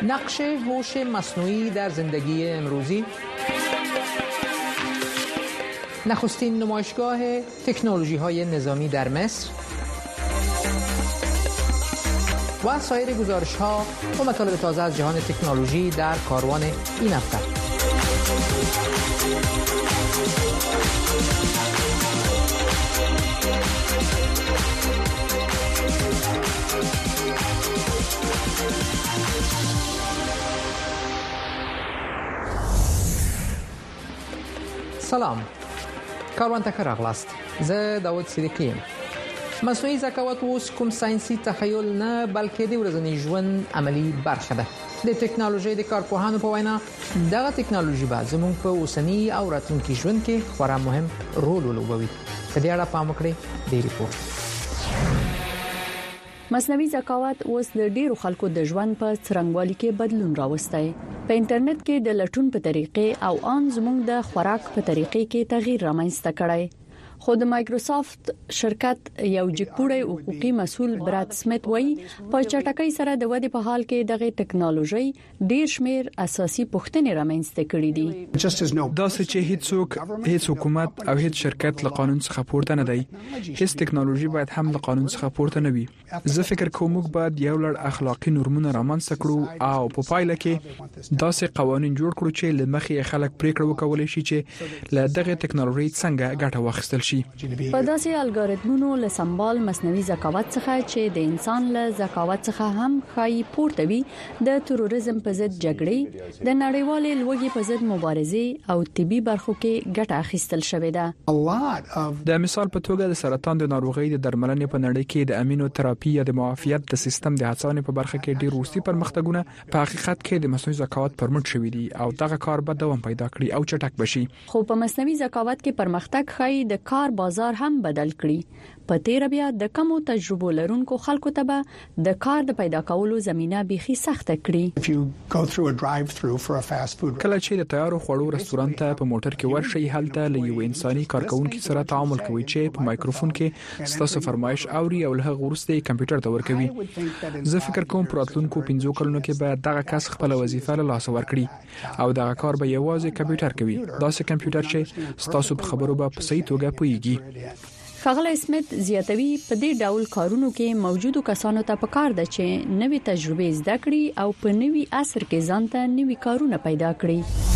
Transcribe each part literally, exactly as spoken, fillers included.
نقش هوش مصنوعی در زندگی امروزی، نخستین نمایشگاه تکنولوژی‌های نظامی در مصر و سایر گزارش‌ها و مطالب تازه از جهان تکنولوژی در کاروان این هفته. سلام، کاروان ته راغلاست. زه داود صدیقی یم. مصنوعي ذکاوت اوس کوم ساينسي تخیل نه بلکې د ورځني ژوند عملی برخه ده. د ټکنالوژي د کارپوهانو په وینا دغه ټکنالوژي به زموږ په اوسنی او راتلونکي ژوند کې خورا مهم رول ولوبوي. په دې اړه پام وکړئ د ریپورت. مصنوعي ذکاوت اوس د ډیرو خلکو د ژوند په څرنګوالي کې بدلون راوستي. په انټرنیټ کې د لټون په طریقې او ان زموږ د خوراک په طریقې کې تغییر رامنځته کړی. خو د مایکروسافت شرکت یو جګپوړی حقوقي مسؤل براد سمیت وایي په چټکۍ سره د ودې په حال کې دغه ټکنالوژي ډیر شمیر اساسي پوښتنې رامنځته کړې دي. دا چې هیڅوک هیڅ حکومت او هیڅ شرکت له قانون څخه پورته نه دی. هیڅ ټکنالوژي باید هم له قانون څخه پورته نه وي. زه فکر کوم موږ باید یو لړ اخلاقی نورمونه رامنځته کړو او په پایله کې داسې قوانين جوړ کړو چې لمخې خلک پریکړه وکولای شي چې له دغه ټکنالوژي څنګه ګټه واخیستل شي. په داسې الګوریتمونو له سمبال مصنوعي ذکاوت څخه چې د انسان له ذکاوت څخه هم خای پورته وي، د تروریزم په ضد جګړې، د نړیوالې لوږې په ضد مبارزې او طبي برخو کې ګټه اخیستل شوې ده. د مثال په توګه د سرطان د ناروغۍ د درملنې په نړۍ کې د امینو تراپي یا د معافیت د سیستم د هڅونې په برخه کې ډیر وروستي پرمختګونه په حقیقت کې د مصنوعي ذکاوت پرمټ شوې دي او دغه کار به دوام پیدا کړي او چټک بشي. خو په مصنوعي ذکاوت کې پرمختګ خای د کار بازار هم بدل کړي. په تیر بیا د کمو تجربو لرونکو خلکو ته به د کار د پیدا کولو زمينه بيخي سخته کړي. کله چې د تیارو خوړو رستورانت ته په موټر کې ورشي، هلته له یو انساني کارکونکو سره تعامل کوي چې په مایکروفون کې ستاسو فرمایش اوري او له غورسته کمپیوټر ته ورکوي. زه فکر کوم پراتلونکو پنځو کلونو کې به دغه کس خپل وظیفه له لاس ورکړي او دغه کار به یوازې کمپیوټر کوي. داسې کمپیوټر چې ستاسو په خبرو به په صحیح توګه پوهیږي. ښاغلی سمیت زیاتوي په دې ډول کارونو کې موجودو کسانو ته پکار ده چې نوې تجربې زده کړي او په نوي عصر کې ځان ته نوې کارونه پیدا کړي.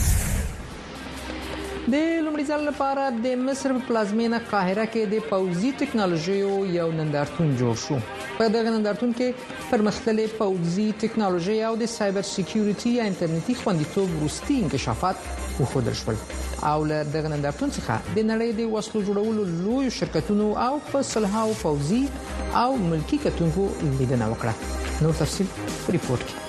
د لومړي ځل لپاره د مصر په پلازمینه قاهره کې د پوځي ټکنالوژیو یو نندارتون جوړ شو. په دغه نندارتون کې پرمختللي پوځي ټکنالوژي او د سایبر سکیورټي یا انټرنیټي خوندیتوب وروستي انکشافات وښودل شول. او له دغه نندارتون څخه د نړۍ د وسلو جوړولو لوی شرکتونو او په صلحاو پوځي او ملکی کتونکو لیدنه وکړه. نور تفصیل په ریپورت کې.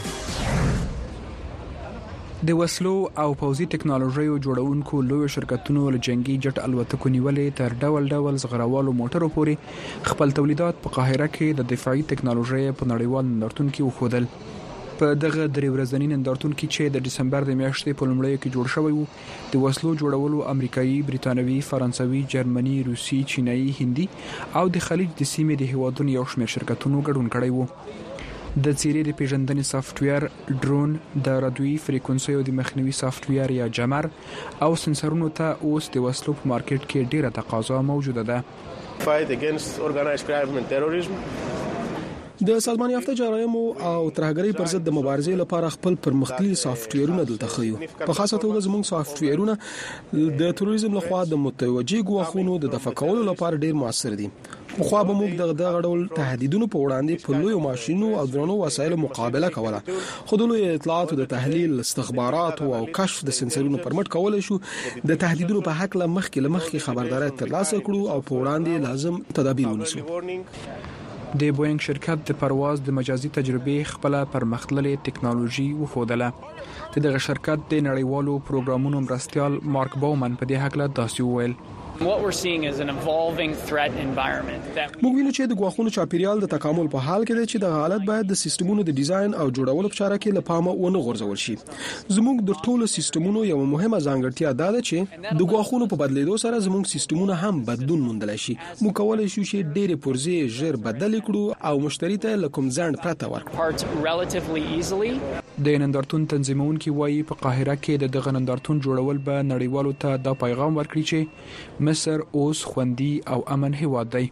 د وسلو او پوځي ټکنالوژیو جوړونکو لوی شرکتونو له جنگي جټ الوتکو نیولې تر ډول ډول زغروالو موټرو پورې خپل تولیدات په قاهره کې د دفاعي ټکنالوژي په نړیوال نندارتون کې وښودل. په دغه درې ورځنی نندارتون کې چې د دسمبر د میاشتې په لومړیو کې جوړ شوی وو، د وسلو جوړولو امریکایي، بریتانوي، فرانسوي، جرمني، روسي، چینایي، هندي او د خلیج د سیمې د هیوادونو یو شمېر شرکتونو ګډون کړی وو. د څیرې د پیژندنې سافټویر، ډرون، د رادیوي فریکونسیو د مخنیوي سافټویر یا جمر او سنسرونو ته اوس د وسلو په مارکیټ کې ډیره تقاضا موجوده ده. Fight against organized crime and terrorism. د سازمان یافته جرایم او ترهګرۍ پر ضد د مبارزې لپاره خپل پرمختللي سافټویرونه دلته خيو. په خاصه توګه زموږ سافټویرونه د تروریزم لخوا د متوجي ګواښونو د دفع کولو لپاره ډیر موثر دي. خو به موږ دغه دغه ډول تهدیدونو په وړاندې په لوی ماشينو او درنو وسایلو مقابله کوله. خو د لوی اطلاعاتو د تحلیل، استخبارات او کشف د سنسرونو پرمټ کولای شو د تهدیدونو په حق له مخکې له مخکې خبرداري ترلاسه کړو او په وړاندې لازم تدابیر ونیسو. د بوینګ شرکت د پرواز د مجازي تجربې خپل پرمختللي ټکنالوژي وښودله. د دغه شرکت د نړیوالو پروګرامونو مرستيال مارک باومن په دې حق له داسې وویل. موږ وینو چې د غواخونو چاپیریال د تکامل په حال کې دی چې د حالت باید د سیستمونو د ډیزاین او جوړولو په چاره کې لپاره ونه غورځول شي. زموږ د ټولو سیستمونو یو مهمه ځانګړتیا دا ده چې د غواخونو په بدلیدو سره زموږ سیستمونه هم بدلون موندلی شي. موږ کولای شو چې ډېرې پرزې ژر بدل کړو او مشتری ته له کوم ځنډ پرته ورکړو. د نندارتون تنظیمونکي وایي په قاهره کې د دغه نندارتون جوړول به نړیوالو ته دا پیغام ورکړي چې مصر اوس خوندي او امن هیواد دی.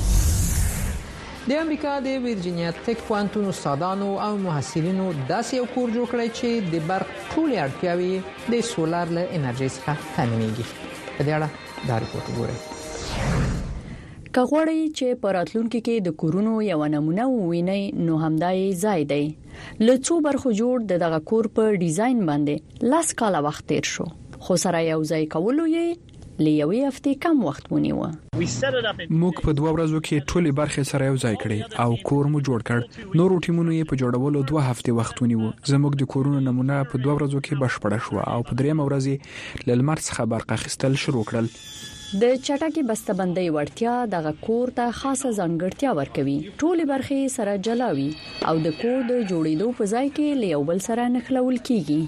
د امریکا د ویرجینیا ټیک پوهنتون استادانو او محصلینو داسې یو کور جوړ کړی چې د برق ټولې اړتیاوې د سولار له انرژي څخه تامینېږي. په دې اړه دا ریپورت وګورئ. کغوړی چې پراتلونکو کې د کورونو یو نمونه وویني نو همدای ځای دی. لڅو برخو جوړ د دغه کور په ډیزاین باندې لاس کاله وخت تیر شو، خو سره یو ځای کولو یې لیوي هفته کم وخت ونیو. موږ په دوه ورځو کې ټولې برخې سره یو ځای کړې او کور مو جوړ کړ. نورو ټیمونو یې په جوړولو دوه هفته وخت ونیو. زموږ د کورونو نمونه په دوه ورځو کې بشپړه شو او په دریم ورځ له لمر څخه برق اخیستل شروع کړل. د چټکي بسته‌بندۍ وړتیا دغه کور ته خاصه ځانګړتیا ورکوي. ټولې برخې سره جلاوي او د کور د جوړېدو په ځای کې لیو بل سره نښلول کیږي.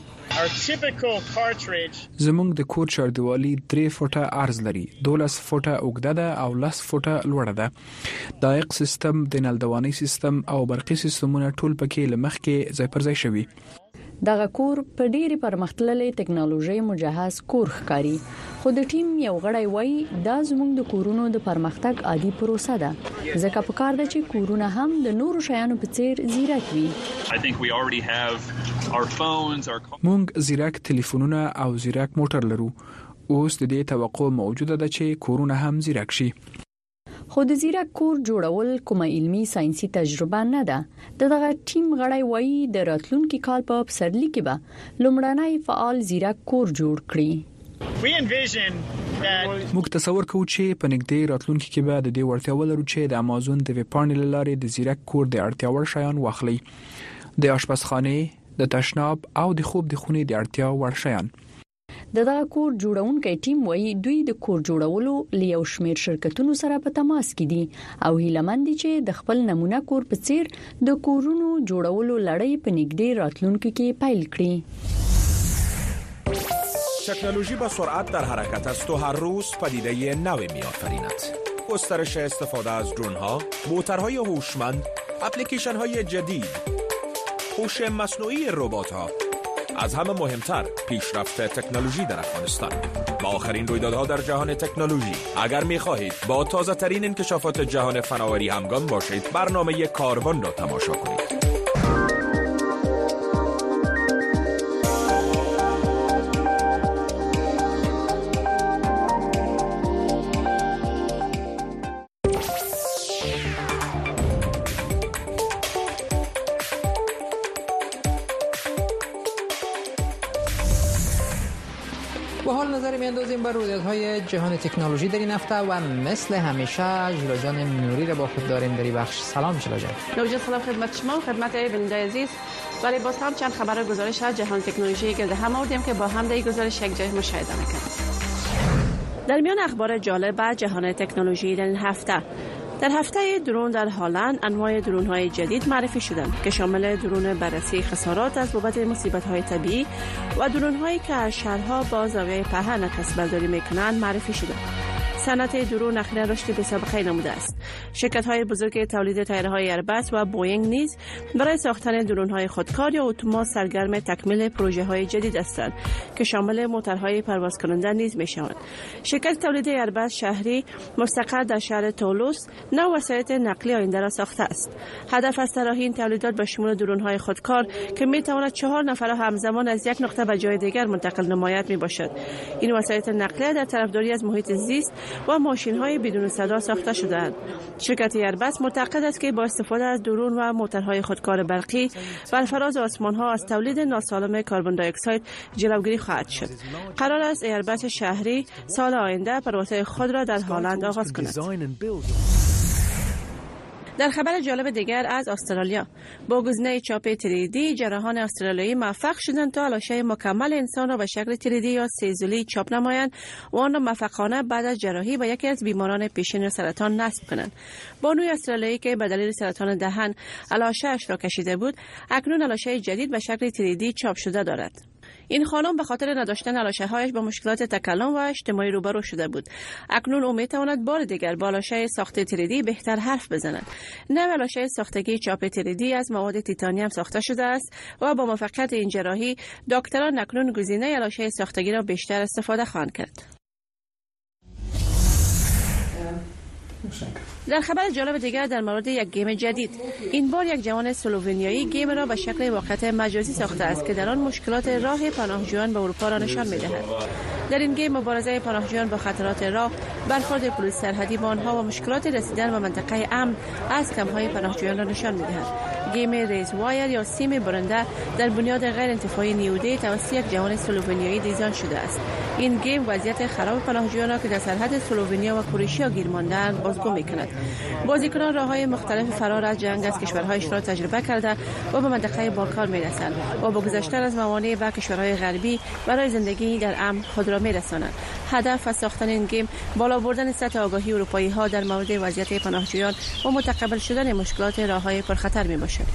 زموږ د کور چاردیوالي درې فوټه عرض لري، دولس فوټه اوږده ده او لس فوټه لوړه ده. دایق سیستم، د نلدوانۍ سیستم او برقي سیستمونه ټول پکې لمخ کې ځای پر ځای شوي. دغه کور په ډېری پرمختللې ټکنالوژي مجهز کور ښکاري، خو د ټیم یو غړی وایي دا زموږ د کورونو د پرمختګ عادي پروسه ده، ځکه په کار ده چې کورونه هم د نورو شیانو په څیر زیرک وي. موږ زیرک ټلیفونونه او زیرک موټر لرو. اوس د دې توقع موجوده ده چې کورونه هم زیرک شي. خو د زیرک کور جوړول کومه علمي ساينسي تجربه نه ده. دغه ټیم غړی وایي د راتلونکي کال په پسرلي کې به لومړنی فعال زیرک کور جوړ کړي. موږ تصور کوو چې په نږدې راتلونکي کې به د دې وړتیا ولرو چې د امازون د ویب پاڼې لارې د زیرک کور د اړتیا وړ شیان واخلي، د آشپزخانه، د تشناب او د خوب د خونې د اړتیا وړ شیان. دغه کور جوړونکي ټیم وایي دوی د کور جوړولو لیو شمیر شرکتونو سره په تماس کې دي او هیلهمند دي چې د خپل نمونه کور په څیر د کورونو جوړولو لړۍ په نږدې راتلونکو کې پیل کړي. تکنولوژی با سرعت در حرکت است و هر روز پدیده نوی می‌آفریند. گسترش استفاده از درون‌ها، موتورهای هوشمند، اپلیکیشن‌های جدید، هوش مصنوعی ربات‌ها، از همه مهمتر پیشرفت تکنولوژی در افغانستان. با آخرین رویدادها در جهان تکنولوژی اگر می‌خواهید با تازه ترین انکشافات جهان فناوری همگام باشید، برنامه کاروان را تماشا کنید. با حال نظر میاندازیم بر رویدادهای جهان تکنولوژی در این هفته و مثل همیشه ژیلا جان نوری را با خود داریم در این بخش. سلام ژیلا جان. نوجه سلام خدمت شما و خدمت بیننده عزیز. ولی باز هم چند خبر گزارش از جهان تکنولوژی گرد هم آوردیم که با هم در این گزارش یک جای مشاهده میکنیم. در میان اخبار جالب جهان تکنولوژی در این هفته، در هفته درون در هلند انواع درون‌های جدید معرفی شدند که شامل درون بررسی خسارات از بابت مصیبت‌های طبیعی و درون‌هایی که از شهرها با زاویه پهن کسب‌برداری می‌کنند معرفی شدند. صنعت درون اخیراً رشد بی‌سابقه نموده است. شرکت‌های بزرگ تولید طیاره‌های ایرباس و بوئینگ نیز برای ساختن درون‌های خودکار یا اتومات سرگرم تکمیل پروژه‌های جدید هستند که شامل موتورهای پرواز کننده نیز می‌شوند. شرکت تولید ایرباس شهری مستقر در شهر تولوس نو وسایل نقلیه آینده را ساخته است. هدف از طراحی این تولیدات به شمول درون‌های خودکار که می‌تواند چهار نفر را همزمان از یک نقطه به جای دیگر منتقل نماید می‌باشد. این وسایل نقلیه در طرفداری از محیط زیست و ماشین‌های بدون صدا ساخته شده‌اند. شرکت ایرباس معتقد است که با استفاده از درون و موتورهای خودکار برقی بر فراز آسمان‌ها از تولید ناسالم کربن دی اکساید جلوگیری خواهد شد. قرار است ایرباس شهری سال آینده پروازهای خود را در هلند آغاز کند. در خبر جالب دیگر از استرالیا، با گزینه چاپ تری دی جراحان استرالیایی موفق شدند تا لاشه مکمل انسان را به شکل تری دی یا سه‌ضلوعی چاپ نمایند و آن را موفقانه بعد از جراحی به یکی از بیماران پیشین سرطان نصب کنند. بانوی استرالیایی که به دلیل سرطان دهن لاشه‌اش را کشیده بود، اکنون لاشه جدید به شکل تری دی چاپ شده دارد. این خانم به خاطر نداشتن لاشه‌هایش با مشکلات تکلم و اجتماعی روبرو شده بود. اکنون او می‌تواند بار دیگر با لاشه ساخت تری دی بهتر حرف بزند. نوع لاشه ساختگی چاپ تری دی از مواد تیتانیوم ساخته شده است و با موفقیت این جراحی دکتران اکنون گزینه لاشه ساختگی را بیشتر استفاده خواهند کرد. در خبر جالب دیگر در مورد یک گیم جدید، این بار یک جوان سلوونیایی گیم را به شکل واقعیت مجازی ساخته است که در آن مشکلات راه پناهجویان به اروپا را نشان می‌دهد. در این گیم مبارزه پناهجویان با خطرات راه، برخورد پلیس سرحدی با آنها و مشکلات رسیدن به منطقه امن از کمپ‌های پناهجویان را نشان می‌دهد. گیم ریز وایر یا سیم برنده در بنیاد غیر انتفاعی نیودی توسط یک جوان سلوونیایی دیزاین شده است. این گیم وضعیت خراب پناهجویان را که در سرحد سلوونیا و کرواتیا گیر مانده‌اند بازگو می‌کند. بازیکنان راه‌های مختلف فرار از جنگ از کشورهایش را تجربه کرده و به منطقه بالکان می‌رسند و با گذشتن از موانع و کشورهای غربی برای زندگی در امن خود را می‌رسانند. هدف از ساختن این گیم بالا بردن سطح آگاهی اروپایی‌ها در مورد وضعیت پناهجویان و متقبل شدن مشکلات راه‌های پرخطر میباشد.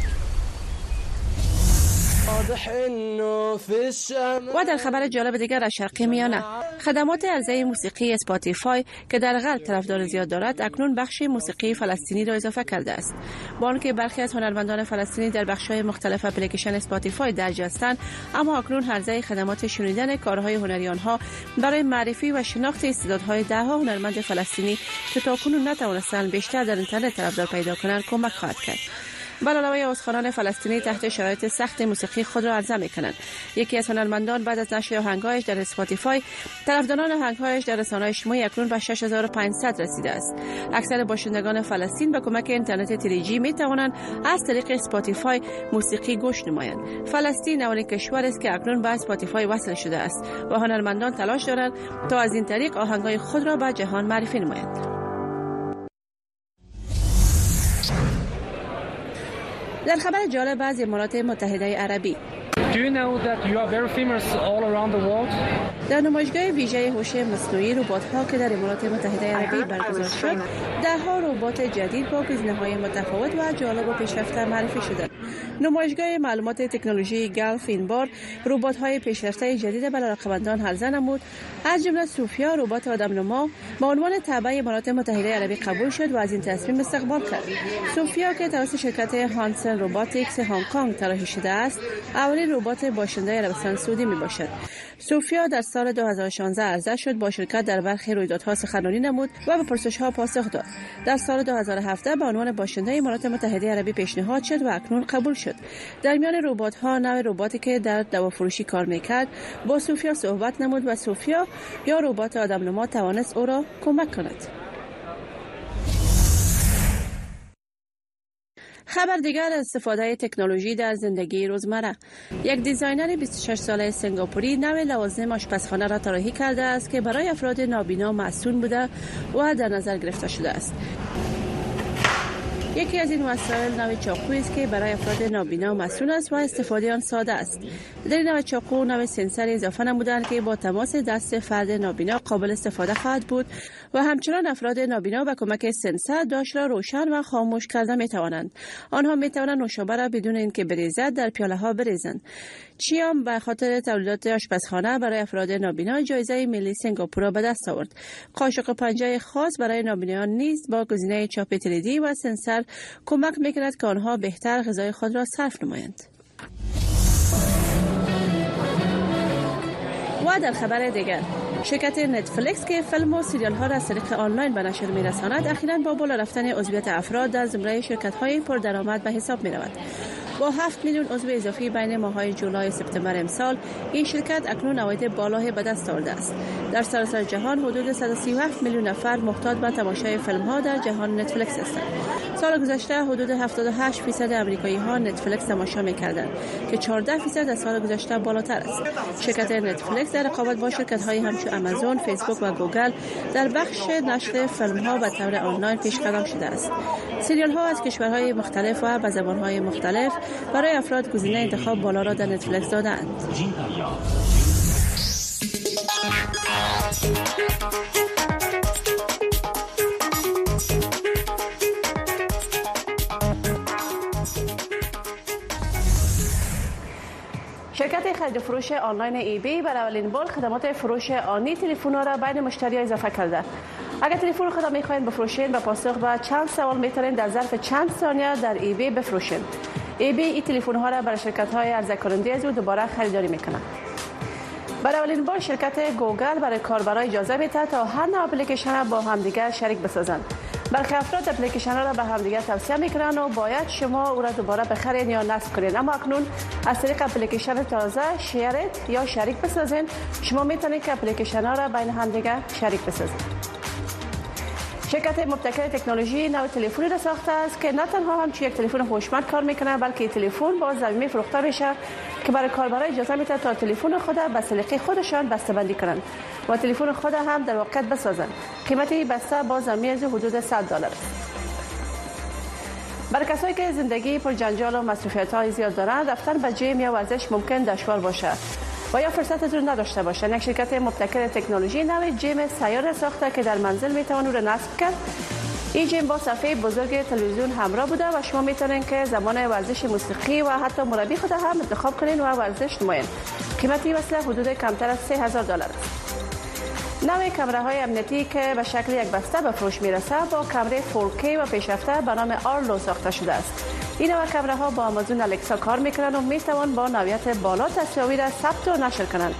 و در خبر جالب دیگر از شرق میانه، خدمات عرضه موسیقی اسپاتیفای که در غرب طرفدار زیاد دارد اکنون بخش موسیقی فلسطینی را اضافه کرده است. با آنکه برخی از هنرمندان فلسطینی در بخش‌های مختلف اپلیکیشن اسپاتیفای درج هستند، اما اکنون عرضه خدمات شنیدن کارهای هنری آنها برای معرفی و شناخت استعدادهای ده‌ها هنرمند فلسطینی که تاکنون نتوانستند بیشتر در اینترنت طرفدار پیدا کنند کمک خواهد کرد. به علاوه استخوانان فلسطینی تحت شرایط سخت موسیقی خود را عرضه می‌کنند. یکی از هنرمندان بعد از نشر آهنگ‌هایش در اسپاتیفای، طرفداران آهنگ‌هایش در رسانه‌های اجتماعی اکنون به شش هزار و پانصد رسیده است. اکثر باشندگان فلسطین به کمک اینترنت تری جی می‌توانند از طریق اسپاتیفای موسیقی گوش نمایند. فلسطین اولین کشور است که اکنون به اسپاتیفای وصل شده است و هنرمندان تلاش دارند تا از این طریق آهنگ‌های خود را به جهان معرفی نمایند. در خبر جالب از امارات متحده عربی، Do you know that you are very famous all around the world? در نمایشگاه ویژه هوش مصنوعی ربات‌ها که در امارات متحده عربی برگزار شد، ده‌ها ربات جدید با گزینه‌های متفاوت و جالب و پیشرفته معرفی شدند. نمایشگاه معلومات تکنولوژی گلف این بار ربات‌های پیشرفته جدید برای علاقه‌مندان عرضه نمود. از جمله سوفیا ربات آدم‌نما به عنوان تابع امارات متحده عربی قبول شد و از این تصمیم استقبال کرد. سوفیا که توسط شرکت هانسن روباتیکس هنگ کنگ طراحی شده است، اولین ربات باشنده عربستان سعودی میباشد. سوفیا در سال دو هزار و شانزده عرضه شد، با شرکت در برخی رویدادها سخنرانی نمود و به پرسش‌ها پاسخ داد. در سال دو هزار و هفده به عنوان باشنده امارات متحده عربی پیشنهاد شد و اکنون قبول شد. در میان ربات‌ها نوع رباتی که در دوافروشی کار میکرد با سوفیا صحبت نمود و سوفیا یا ربات آدم‌نما توانست او را کمک کند. خبر دیگر از استفاده تکنولوژی در زندگی روزمره. یک دیزاینر بیست و شش ساله سنگاپوری نوع لوازم آشپزخانه را طراحی کرده است که برای افراد نابینا مصون بوده و در نظر گرفته شده است. یکی از این وسایل نوع چاقویی است که برای افراد نابینا مسئول است و استفاده آن ساده است. در این نوع چاقو نوع سنسر اضافه نمودند که با تماس دست فرد نابینا قابل استفاده خواهد بود و همچنان افراد نابینا با کمک سنسر داش را روشن و خاموش کرده می توانند. آنها می توانند نوشابه را بدون اینکه بریزد در پیاله ها بریزند. چیام به خاطر تولیدات آشپزخانه برای افراد نابینا جایزه ملی سنگاپور را به دست آورد. قاشق پنجه خاص برای نابینایان نیز با گزینه چاپ تری دی و سنسر کمک میکند که آنها بهتر غذای خود را صرف نمایند. و در خبر دیگر، شرکت نتفلیکس که فیلم و سریال ها را از طریق آنلاین به نشر می‌رساند، اخیراً با بالا رفتن عضویت افراد در زمره شرکت‌های پردرآمد به حساب می‌رود. با هفت میلیون عضو اضافی بین ماه‌های جولای و سپتامبر امسال، این شرکت اکنون عواید بالایی به دست آورده است. در سراسر جهان حدود صد و سی و هفت میلیون نفر محتاج به تماشای فیلم‌ها در جهان نتفلیکس هستند. سال گذشته حدود هفتاد و هشت درصد آمریکایی‌ها نتفلیکس تماشا می‌کردند که چهارده درصد از سال گذشته بالاتر است. شرکت نتفلیکس در رقابت با شرکت‌های همچون آمازون، فیسبوک و گوگل در بخش نشر فیلم‌ها به طور آنلاین پیشقدم شده است. سریال‌ها از کشورهای مختلف و به زبان‌های مختلف برای افراد گزینه انتخاب بالا را در نتفلیکس دادند. شرکت خرید و فروش آنلاین ای بی برای اولین بار خدمات فروش آنی تلفن‌ها را بین مشتریان اضافه کرده. اگر تلفن خود می‌خواهید بفروشید، به پاسخ به چند سوال می‌توانید در ظرف چند ثانیه در ای بی بفروشید. ای بی این تلفن‌ها را برای شرکت‌های عرضه کننده از او دوباره خریداری می‌کند. برای اولین بار شرکت گوگل برای کاربران اجازه می‌دهد تا هر نوع اپلیکیشن با همدیگر شریک بسازند. برخی افراد اپلیکیشن را به همدیگر توصیه می‌کنند و باید شما او را دوباره بخرید یا نصب کنید، اما اکنون از طریق اپلیکیشن تازه شیرت یا شریک بسازید شما می‌توانید که اپلیکیشن ها را بین همدیگر شریک بسازید. شرکت مبتکر تکنولوژی نوع تلفنی را ساخته است که نه تنها همچون یک تلفن هوشمند کار میکنه، بلکه تلفن با ضمیمی فروخته میشه که برای کاربران اجازه میده تا تلفن خود به سلیقه خودشان بسته‌بندی کنند و تلفن خود هم در واقع بسازند. قیمت این بسته با ضمیمی از حدود صد دلار است. برای کسایی که زندگی پر جنجال و مصرفیت‌های زیاد دارند، رفتن به جیم یا ورزش ممکن دشوار باشه و یا فرصت از اون نداشته باشه. یک شرکت مبتکر تکنولوژی نوع جیم سیار ساخته که در منزل میتوان اون رو نصب کرد. این جیم با صفحه بزرگ تلویزیون همراه بوده و شما میتونین که زمان ورزش موسیقی و حتی مربی خود هم انتخاب کنین و ورزش نمایین. قیمت این وسیله حدود کمتر از سه هزار دلار است. نوع کامره های امنیتی که به شکل یک بسته به فروش میرسه با کامره فور کی و پیشرفته به نام آرلو ساخته شده است. این نوع کامره ها با آمازون الکسا کار میکنند و میتوان با نوعیت بالا تصاویر را ثبت و نشر کنند.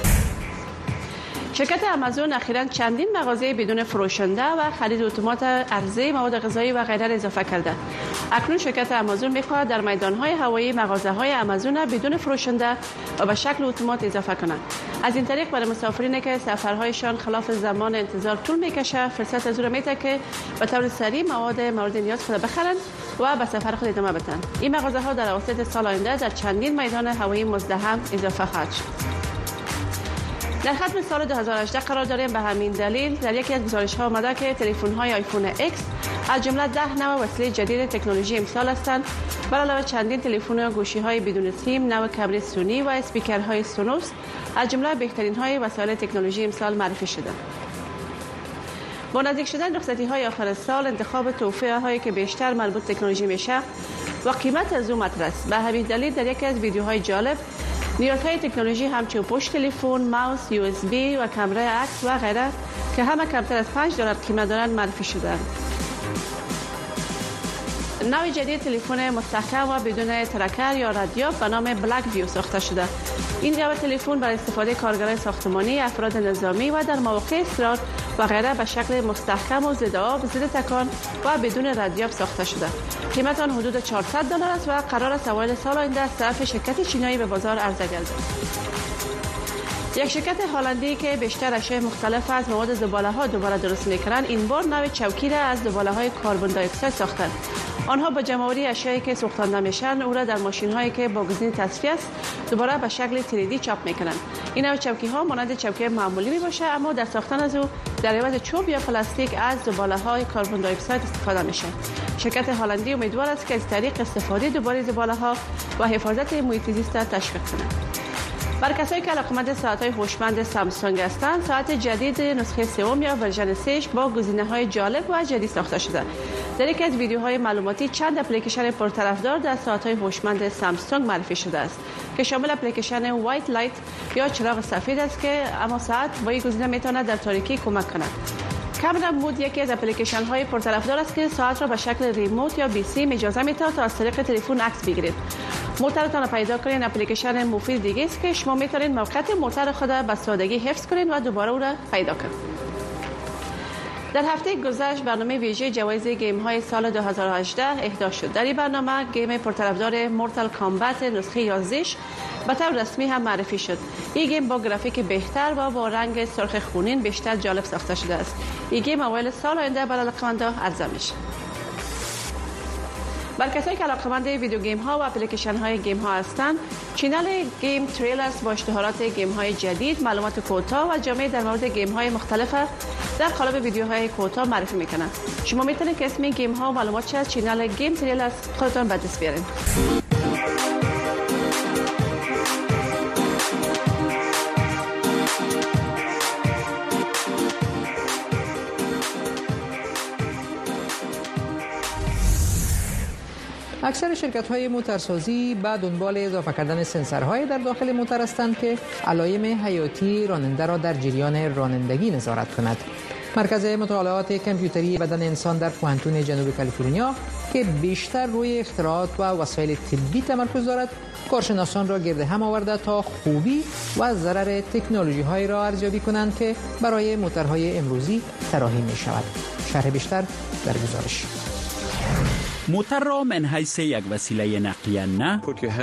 شرکت آمازون اخیراً چندین مغازه بدون فروشنده و خرید اتومات عرضه مواد غذایی و غیره اضافه کرده. اکنون شرکت آمازون میخواهد در میدانهای هوایی مغازه‌های آمازون بدون فروشنده و به شکل اتومات اضافه کنند. از این طریق برای مسافرینی که سفرهایشان خلاف زمان انتظار طول میکشه، فرصت از او را میده که به طور سریع مواد مورد نیاز خود بخرند و به سفر خود ادامه بدن. این مغازه‌ها در اواسط سال آینده در چندین میدان هوایی مزدحم اضافه خواهد شد. در ختم سال دو هزار و هجده قرار داریم. به همین دلیل در یکی از گزارش‌ها آمده که تلفن‌های آیفون ایکس از جمله ده نوع وسیله جدید تکنولوژی امسال هستند. بر علاوه چندین تلفن و گوشی‌های بدون سیم، نوع کامری سونی و اسپیکرهای سونوس از جمله بهترین‌های وسایل تکنولوژی امسال معرفی شدند. با نزدیک شدن رخصتی‌های آخر سال، انتخاب تحفه‌هایی که بیشتر مربوط تکنولوژی میشه و قیمت از او مطرح است. به همین دلیل در یکی از ویدیوهای جالب نیازهای تکنولوژی همچون پشت تلفن، ماوس، یو اس بی و کامرای عکس و غیره که همه کمتر از پنج دلار قیمت دارند معرفی شدند. نوع جدید تلفن مستحکم و بدون ترکر یا رادیو به نام بلک ویو ساخته شده. این نوع تلفن برای استفاده کارگران ساختمانی، افراد نظامی و در مواقع اضطرار و غیره به شکل مستحکم و ضد آب، ضد تکان و بدون رادیو ساخته شده. قیمت آن حدود چهارصد دلار است و قرار است اوایل سال آینده از طرف شرکت چینی به بازار عرضه گردد. یک شرکت هلندی که بیشتر اشیاء مختلف از مواد زباله ها دوباره درست میکنند، این بار نوع چوکی را از زباله های کربن دی اکساید ساختند. آنها با جمع‌آوری اشیایی که سوختانده میشن او را در ماشین هایی که با گزینه تصفیه است دوباره به شکل تری دی چاپ میکنند. این نوع چوکی ها مانند چوکی معمولی می باشه، اما در ساختن از او در عوض چوب یا پلاستیک از زباله های کربن دی اکساید استفاده میشه. شرکت هلندی امیدوار است که از طریق استفاده دوباره زباله ها و حفاظت محیط زیست تشویق کنند. برای کسایی که علاقه‌مند ساعت‌های هوشمند سامسونگ هستند، ساعت جدید نسخه سوم یا ورژن سه با گزینه‌های جالب و جدید ساخته شده. در یک از ویدیوهای معلوماتی چند اپلیکیشن پرطرفدار در ساعت‌های هوشمند سامسونگ معرفی شده است که شامل اپلیکیشن وایت لایت یا چراغ سفید است که اما ساعت با این گزینه میتواند در تاریکی کمک کند. کامرا مود یکی از اپلیکیشن های پرطرفدار است که ساعت را به شکل ریموت یا بی سی اجازه میده تا از طریق تلفن عکس بگیرید. موترتان پیدا کنین اپلیکیشن مفید دیگه است که شما میتونید موقعیت موتر خود به سادگی حفظ کنین و دوباره او را پیدا کنید. در هفته گذشته برنامه ویژه جوایز گیم های سال دو هزار و هجده اهدا شد. در این برنامه گیم پرطرفدار مورتال کامبت نسخه یازده به طور رسمی هم معرفی شد. این گیم با گرافیک بهتر و با رنگ سرخ خونین بیشتر جالب ساخته شده است. این گیم اوایل سال آینده برای علاقه‌مندان عرضه میشه. برای کسایی که علاقه‌مند ویدیو گیم ها و اپلیکیشن های گیم ها هستند، چینل گیم تریلرز با اشتهارات گیم های جدید، معلومات کوتاه و جامع در مورد گیم های مختلف در قالب ویدیوهای کوتاه معرفی میکنند. شما میتونید که اسم گیم ها و معلومات از چینل گیم تریلرز خودتون به دست بیارین. اکثر شرکت‌های موتورسازی به دنبال اضافه کردن سنسورهای در داخل موتور هستند که علائم حیاتی راننده را در جریان رانندگی نظارت کند. مرکز مطالعات کامپیوتری بدن انسان در پوهنتون جنوب کالیفرنیا که بیشتر روی اختراعات و وسایل طبی تمرکز دارد، کارشناسان را گرد هم آورده تا خوبی و ضرر تکنولوژی‌هایی را ارزیابی کنند که برای موتورهای امروزی طراحی می‌شود. شرح بیشتر در گزارش. موتور را من حیث یک وسیله نقلیه نه،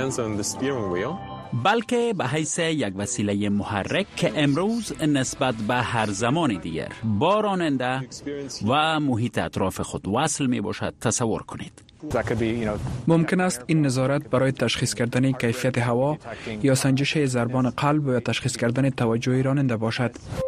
بلکه به حیث یک وسیله محرک که امروز نسبت به هر زمان دیگر با راننده و محیط اطراف خود وصل می باشد تصور کنید. ممکن است این نظارت برای تشخیص کردن کیفیت هوا یا سنجش ضربان قلب یا تشخیص کردن توجه راننده باشد.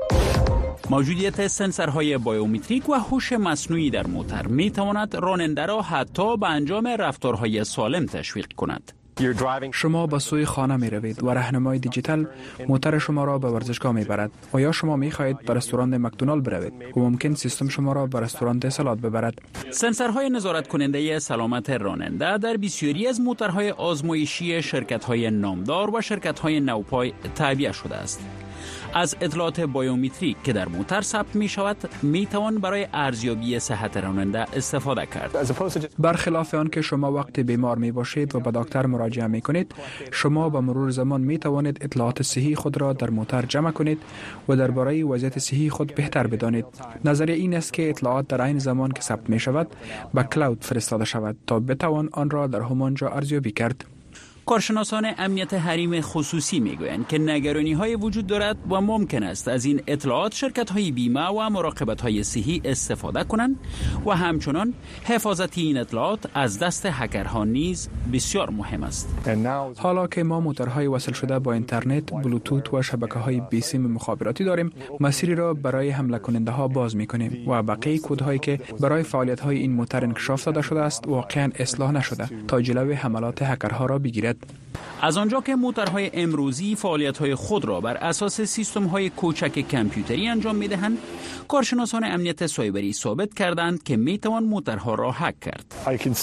موجودیت سنسورهای بایومتریک و هوش مصنوعی در موتور می تواند راننده را حتی به انجام رفتارهای سالم تشویق کند. شما به سوی خانه می روید و راهنمای دیجیتال موتور شما را به ورزشگاه می برد. و یا شما می خواهید به رستوران مکدونالد بروید و ممکن سیستم شما را به رستوران سالاد ببرد. سنسورهای نظارت کننده سلامت راننده در بسیاری از موتورهای آزمایشی شرکت‌های نامدار و شرکت‌های نوپای تعبیه شده است. از اطلاعات بایومتریک که در موتور ثبت می شود می توان برای ارزیابی صحت راننده استفاده کرد. برخلاف آن که شما وقتی بیمار می باشید و به دکتر مراجعه می کنید، شما به مرور زمان می توانید اطلاعات صحی خود را در موتور جمع کنید و درباره وضعیت صحی خود بهتر بدانید. نظریه این است که اطلاعات در عین زمان که ثبت می شود به کلاود فرستاده شود تا بتوان آن را در همانجا ارزیابی کرد. کارشناسان امنیت حریم خصوصی میگویند که نگرانی‌های وجود دارد و ممکن است از این اطلاعات شرکت‌های بیمه و مراقبت‌های صحی استفاده کنند و همچنان حفاظت این اطلاعات از دست هکرها نیز بسیار مهم است. حالا که ما موتورهای وصل شده با اینترنت، بلوتوت و شبکه‌های بیسیم مخابراتی داریم، مسیری را برای حمله کننده‌ها باز می‌کنیم و بقیه کدهایی که برای فعالیت‌های این موتور انکشاف داده شده است واقعاً اصلاح نشده تا جلوی حملات هکرها را بگیرد. از آنجا که موتورهای امروزی فعالیت‌های خود را بر اساس سیستم‌های کوچک کامپیوتری انجام می‌دهند، کارشناسان امنیت سایبری ثابت کردند که می‌توان موتورها را هک کرد.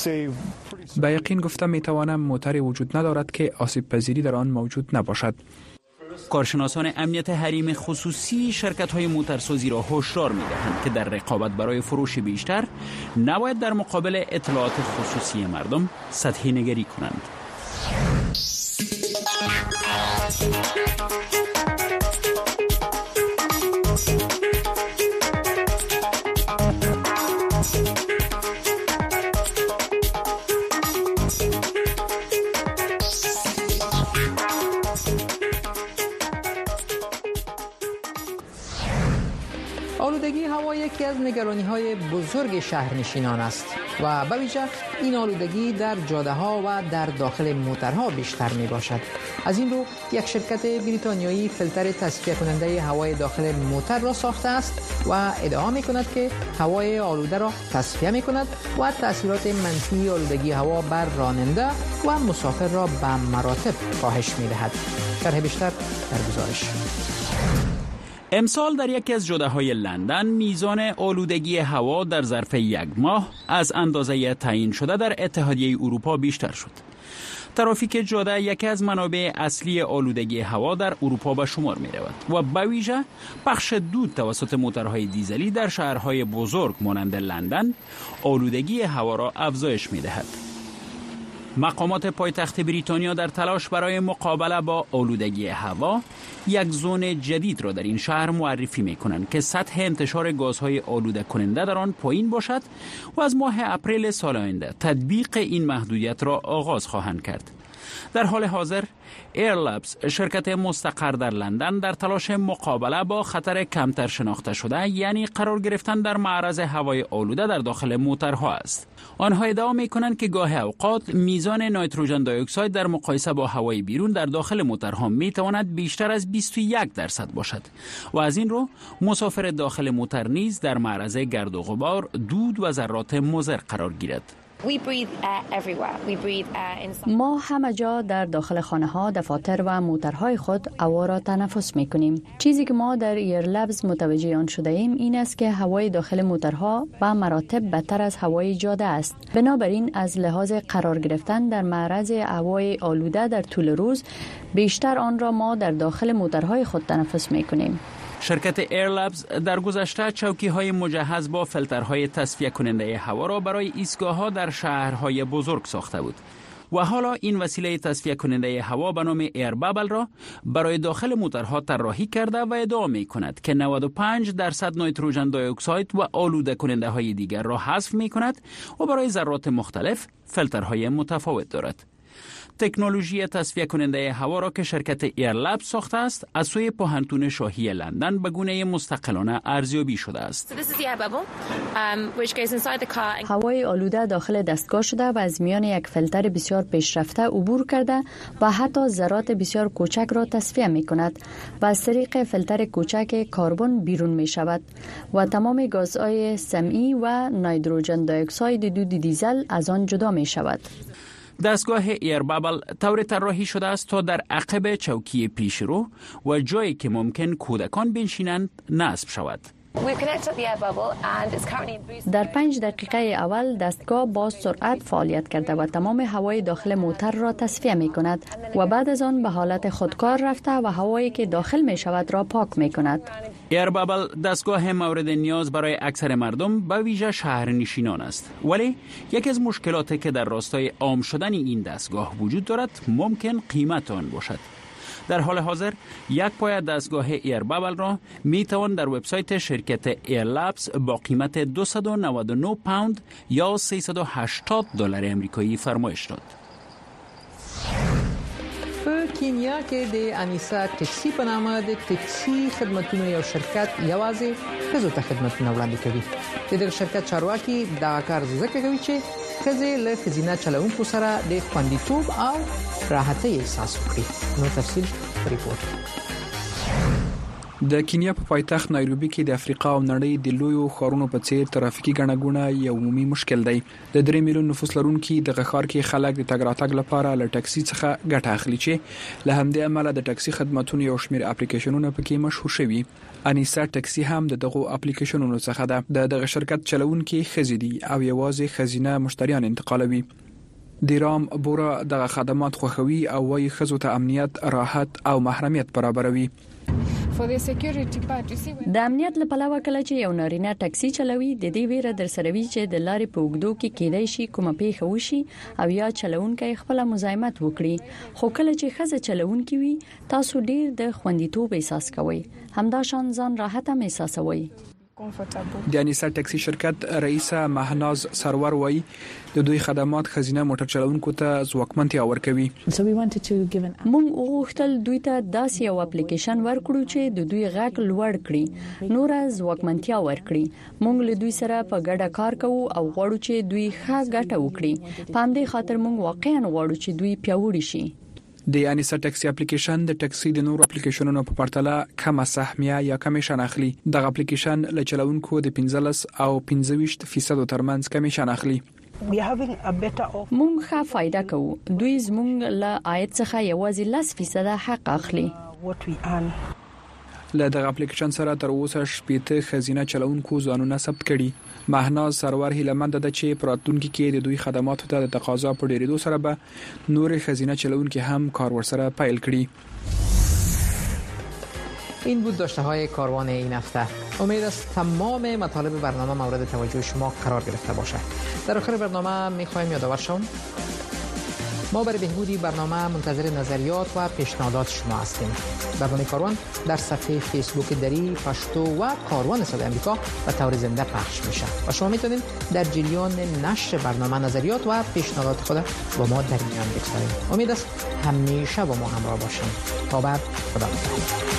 به یقین گفتم می‌توانم موتوری وجود ندارد که آسیب پذیری در آن موجود نباشد. کارشناسان امنیت حریم خصوصی شرکت‌های موتورسازی را هشدار می‌دهند که در رقابت برای فروش بیشتر نباید در مقابل اطلاعات خصوصی مردم سطحی نگری کنند. آلودگی هوا یکی از نگرانی‌های بزرگ شهرنشینان است و به ویژه این آلودگی در جاده‌ها و در داخل موتورها بیشتر می‌باشد. از این رو یک شرکت بریتانیایی فیلتر تصفیه کننده هوای داخل موتور را ساخته است و ادعا می‌کند که هوای آلوده را تصفیه می‌کند و تأثیرات منفی آلودگی هوا بر راننده و مسافر را به مراتب کاهش می‌دهد. شرح بیشتر در گزارش. امسال در یکی از جاده‌های لندن میزان آلودگی هوا در ظرف یک ماه از اندازه تعیین شده در اتحادیه اروپا بیشتر شد. ترافیک جاده یکی از منابع اصلی آلودگی هوا در اروپا به شمار می رود و به ویژه بخش دود توسط موتورهای دیزلی در شهرهای بزرگ مانند لندن آلودگی هوا را افزایش می دهد. مقامات پایتخت بریتانیا در تلاش برای مقابله با آلودگی هوا یک زون جدید را در این شهر معرفی می‌کنند که سطح انتشار گازهای آلوده کننده در آن پایین باشد و از ماه اپریل سال آینده تطبیق این محدودیت را آغاز خواهند کرد. در حال حاضر ایرلابز، شرکت مستقر در لندن، در تلاش مقابله با خطر کمتر شناخته شده یعنی قرار گرفتن در معرض هوای آلوده در داخل موترها است. آنها ادعا می‌کنند که گاه اوقات میزان نیتروژن دی اکساید در مقایسه با هوای بیرون در داخل موترها میتواند بیشتر از بیست و یک درصد باشد و از این رو مسافر داخل موتر نیز در معرض گرد و غبار، دود و ذرات مضر قرار گیرد. ما همه جا در داخل خانه ها، دفاتر و موترهای خود هوا را تنفس می کنیم. چیزی که ما در ایرلابز متوجه آن شده ایم این است که هوای داخل موترها به مراتب بدتر از هوای جاده است. بنابراین از لحاظ قرار گرفتن در معرض هوای آلوده در طول روز، بیشتر آن را ما در داخل موترهای خود تنفس می کنیم. شرکت ایرلابز در گذشته چوکی‌های مجهز با فیلترهای تصفیه کننده هوا را برای ایستگاه‌ها در شهرهای بزرگ ساخته بود و حالا این وسیله تصفیه کننده هوا به نام ایربابل را برای داخل موترها طراحی کرده و ادعا می‌کند که نود و پنج درصد نیتروژن دی اکساید و آلوده کننده های دیگر را حذف می‌کند و برای ذرات مختلف فیلترهای متفاوت دارد. تکنولوژی تصفیه کننده هوا را که شرکت ایرلابز ساخته است از سوی پوهنتون شاهی لندن به گونه مستقلانه ارزیابی شده است. هوای آلوده داخل دستگاه شده و از میان یک فیلتر بسیار پیشرفته عبور کرده و حتی ذرات بسیار کوچک را تصفیه می کند و از طریق فیلتر کوچک کربن بیرون می شود و تمام گازهای سمی و نیتروژن دی اکساید دود دیزل از آن جدا می شود. دستگاه ایربابل طور طراحی شده است تا در عقب چوکی پیشرو و جایی که ممکن کودکان بنشینند نصب شود. در پنج دقیقه اول دستگاه با سرعت فعالیت کرده و تمام هوای داخل موتر را تصفیه می کند و بعد از آن به حالت خودکار رفته و هوایی که داخل می شود را پاک می کند. ایربابل دستگاه مورد نیاز برای اکثر مردم به ویژه شهرنشینان است، ولی یکی از مشکلاتی که در راستای عام شدن این دستگاه وجود دارد ممکن قیمت آن باشد. در حال حاضر یک پایه دستگاه ایربابل را می توان در وبسایت شرکت ایرلابز با قیمت دویست و نود و نه پوند یا سیصد و هشتاد دلار امریکایی فرمایش داد. په کینیا کې د انیسا ټکسي په نامه د ټکسي خدماتونو یو شرکت یوازې ښځو ته خدمتونه وړاندې کوي. د دغه شرکت چارواکي دا کار ځکه کوي چې ښځې له ښځینه چلوونکو سره د خوندیتوب او راحتۍ احساس وکړي. نو تفصیل ریپورت. د کینیا په پایتخت نایروبي کې د افریقا او نړۍ د لویو ښارونو په څیر ترافیکي ګڼهګونه یو عمومي مشکل دی. د درې میلیون نفوس لرونکي دغه ښار کې خلک د تګ راتګ لپاره له ټکسي څخه ګټه اخلي چې له همدې امله د ټکسي خدماتو یو شمېر اپلیکیشنونه پکې مشهور شوي. انیسا ټکسي هم د دغه اپلیکیشنونو څخه ده. د دغه شرکت چلوونکي ښځې دي او یوازې ښځینه مشتریان انتقالوي. دیرام بورا دغه خدمات خوښوي او وايي ښځو ته امنیت، راحت او محرمیت برابروي. د امنیت لپاره کله چې یو نارینه ټکسي چلوي د دې ویره در سره وی چې د لارې په اوږدو کې کېدای شي کومه پیښه وشي او یا چلوونکی خپل مزاحمت وکړي، خو کله چې ښځه چلوونکی وي تاسو ډیر د خوندیتوب احساس کوئ، همداشان ځان راحت هم احساسوئ. د انیسا ټکسي شرکت رئیسه مهناز سرور وایي د دوی خدمات خزینه موټر چلوونکو ته ځواکمنتیا ورکوي. موږ غوښتل دوی ته داسې یو اپلیکیشن ورکړو چې د دوی غږ لوړ کړي، نور ځواکمنتیا ورکړي. موږ له دوی سره په ګډه کار کوو او غواړو چې دوی ښه ګټه وکړي. په همدې خاطر موږ واقعا غواړو چې دوی پیاوړي شي. د انیسا ټکسي اپلیکیشن د ټکسي د نورو اپلیکیشنونو په پرتله کم سهمیه یا کمیشن اخلي. دغه اپلیکیشن له چلوونکو د پنځلس او پنځه ویشت فیصد ترمنځ کمیشن اخلي. موږ ښه فائدہ کوو. دوی زموږ له عاید څخه یوازې لس فیصد حق اخلي. له دغه اپلیکیشن سره تر اوسه شپږ خزینه چلوونکو ځانونه ثبت کړي. مهناز سرور هیلمند ده چې پراتونکو کې د دوی خدماتو ته د تقاضا په ډیرېدو سره به نور خزینه چلوونکو هم کار ورسره پیل کړي. این بود داشته های کاروان این هفته. امید است تمام مطالب برنامه مورد توجه شما قرار گرفته باشه. در آخر برنامه میخوایم یادآور شوم ما برای بهبودی برنامه منتظر نظریات و پیشنهادات شما هستیم. برنامه کاروان در صفحه فیسبوک دری، پشتو و کاروان صدای آمریکا به طور زنده پخش میشه و شما میتونید در جریان نشر برنامه نظریات و پیشنهادات خود با ما در میان بگذارید. امید است همیشه با ما همراه باشید. تا بعد، خدا نگهدار.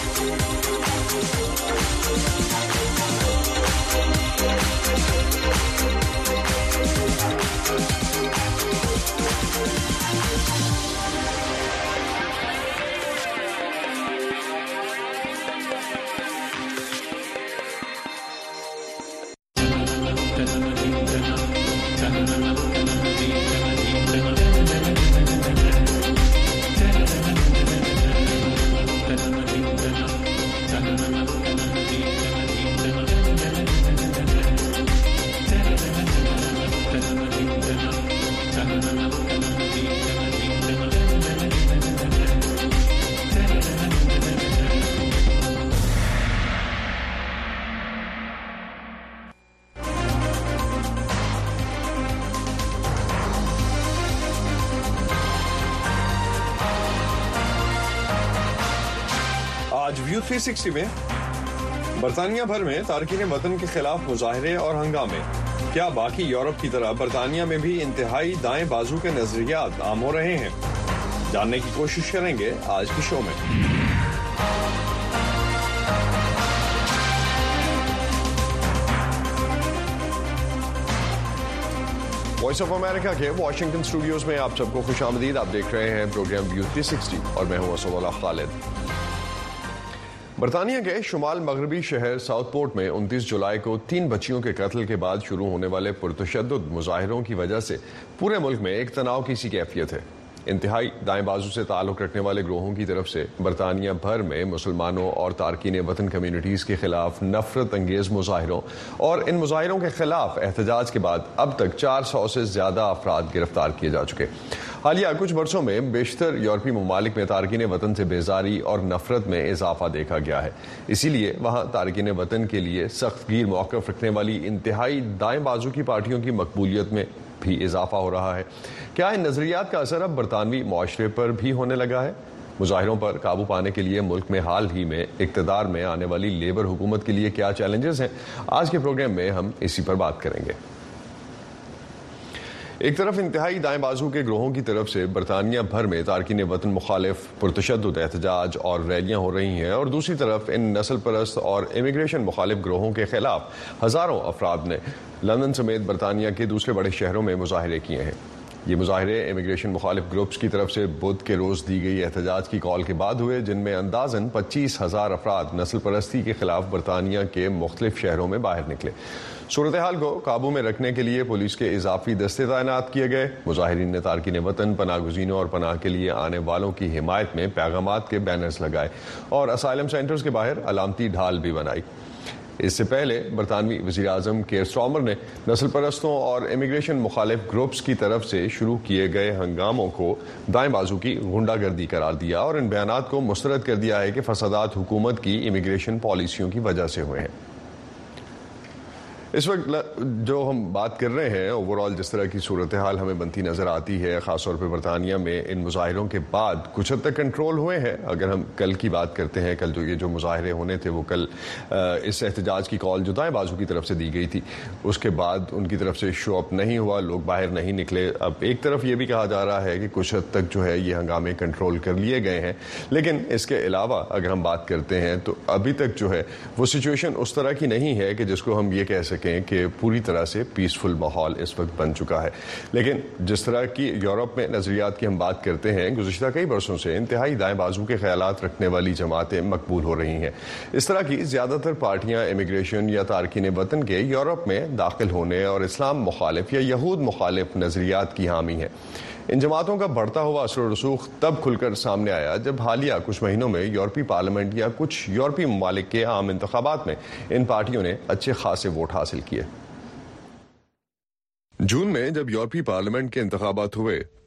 ویو تھری سکسٹی میں برطانیہ بھر میں تارکین وطن کے خلاف مظاہرے اور ہنگامے. کیا باقی یورپ کی طرح برطانیہ میں بھی انتہائی دائیں بازو کے نظریات عام ہو رہے ہیں؟ جاننے کی کوشش کریں گے آج کے شو میں. وائس آف امریکہ کے واشنگٹن اسٹوڈیوز میں آپ سب کو خوش آمدید. آپ دیکھ رہے ہیں پروگرام ویو تھری سکسٹی اور میں ہوں اسد اللہ خالد. برطانیہ کے شمال مغربی شہر ساؤتھ پورٹ میں انتیس جولائی کو تین بچیوں کے قتل کے بعد شروع ہونے والے پرتشدد مظاہروں کی وجہ سے پورے ملک میں ایک تناؤ کی سی کیفیت ہے. انتہائی دائیں بازو سے تعلق رکھنے والے گروہوں کی طرف سے برطانیہ بھر میں مسلمانوں اور تارکین وطن کمیونٹیز کے خلاف نفرت انگیز مظاہروں اور ان مظاہروں کے خلاف احتجاج کے بعد اب تک چار سو سے زیادہ افراد گرفتار کیے جا چکے. حالیہ کچھ برسوں میں بیشتر یورپی ممالک میں تارکین وطن سے بیزاری اور نفرت میں اضافہ دیکھا گیا ہے. اسی لیے وہاں تارکین وطن کے لیے سخت گیر موقف رکھنے والی انتہائی دائیں بازو کی پارٹیوں کی مقبولیت میں بھی اضافہ ہو رہا ہے. کیا ان نظریات کا اثر اب برطانوی معاشرے پر بھی ہونے لگا ہے؟ مظاہروں پر قابو پانے کے لیے ملک میں حال ہی میں اقتدار میں آنے والی لیبر حکومت کے لیے کیا چیلنجز ہیں؟ آج کے پروگرام میں ہم اسی پر بات کریں گے. ایک طرف انتہائی دائیں بازو کے گروہوں کی طرف سے برطانیہ بھر میں تارکین وطن مخالف پرتشدد احتجاج اور ریلیاں ہو رہی ہیں اور دوسری طرف ان نسل پرست اور امیگریشن مخالف گروہوں کے خلاف ہزاروں افراد نے لندن سمیت برطانیہ کے دوسرے بڑے شہروں میں مظاہرے کیے ہیں. یہ مظاہرے امیگریشن مخالف گروپس کی طرف سے بدھ کے روز دی گئی احتجاج کی کال کے بعد ہوئے، جن میں اندازاً پچیس ہزار افراد نسل پرستی کے خلاف برطانیہ کے مختلف شہروں میں باہر نکلے. صورتحال کو قابو میں رکھنے کے لیے پولیس کے اضافی دستے تعینات کیے گئے. مظاہرین نے تارکین وطن، پناہ گزینوں اور پناہ کے لیے آنے والوں کی حمایت میں پیغامات کے بینرز لگائے اور اسائلم سینٹرز کے باہر علامتی ڈھال بھی بنائی. اس سے پہلے برطانوی وزیر اعظم کیئر سٹارمر نے نسل پرستوں اور امیگریشن مخالف گروپس کی طرف سے شروع کیے گئے ہنگاموں کو دائیں بازو کی غنڈہ گردی قرار دیا اور ان بیانات کو مسترد کر دیا ہے کہ فسادات حکومت کی امیگریشن پالیسیوں کی وجہ سے ہوئے ہیں. اس وقت جو ہم بات کر رہے ہیں اوور آل جس طرح کی صورتحال ہمیں بنتی نظر آتی ہے، خاص طور پہ برطانیہ میں ان مظاہروں کے بعد کچھ حد تک کنٹرول ہوئے ہیں. اگر ہم کل کی بات کرتے ہیں، کل جو یہ جو مظاہرے ہونے تھے وہ کل اس احتجاج کی کال جو دائیں بازو کی طرف سے دی گئی تھی اس کے بعد ان کی طرف سے شو اپ نہیں ہوا، لوگ باہر نہیں نکلے. اب ایک طرف یہ بھی کہا جا رہا ہے کہ کچھ حد تک جو ہے یہ ہنگامے کنٹرول کر لیے گئے ہیں، لیکن اس کے علاوہ اگر ہم بات کرتے ہیں تو ابھی تک جو ہے وہ سچویشن اس طرح کی نہیں ہے کہ جس کو ہم یہ کہہ سکیں کہ پوری طرح سے پیسفل ماحول اس وقت بن چکا ہے. لیکن جس طرح کی یورپ میں نظریات کی ہم بات کرتے ہیں، گزشتہ کئی برسوں سے انتہائی دائیں بازو کے خیالات رکھنے والی جماعتیں مقبول ہو رہی ہیں. اس طرح کی زیادہ تر پارٹیاں امیگریشن یا تارکین وطن کے یورپ میں داخل ہونے اور اسلام مخالف یا یہود مخالف نظریات کی حامی ہیں. ان جماعتوں کا بڑھتا ہوا اثر و رسوخ تب کھل کر سامنے آیا جب حالیہ کچھ مہینوں میں یورپی پارلیمنٹ یا کچھ یورپی ممالک کے عام انتخابات میں ان پارٹیوں نے اچھے خاصے ووٹ حاصل کیے. جون میں جب یورپی پارلیمنٹ کے انتخابات ہوئے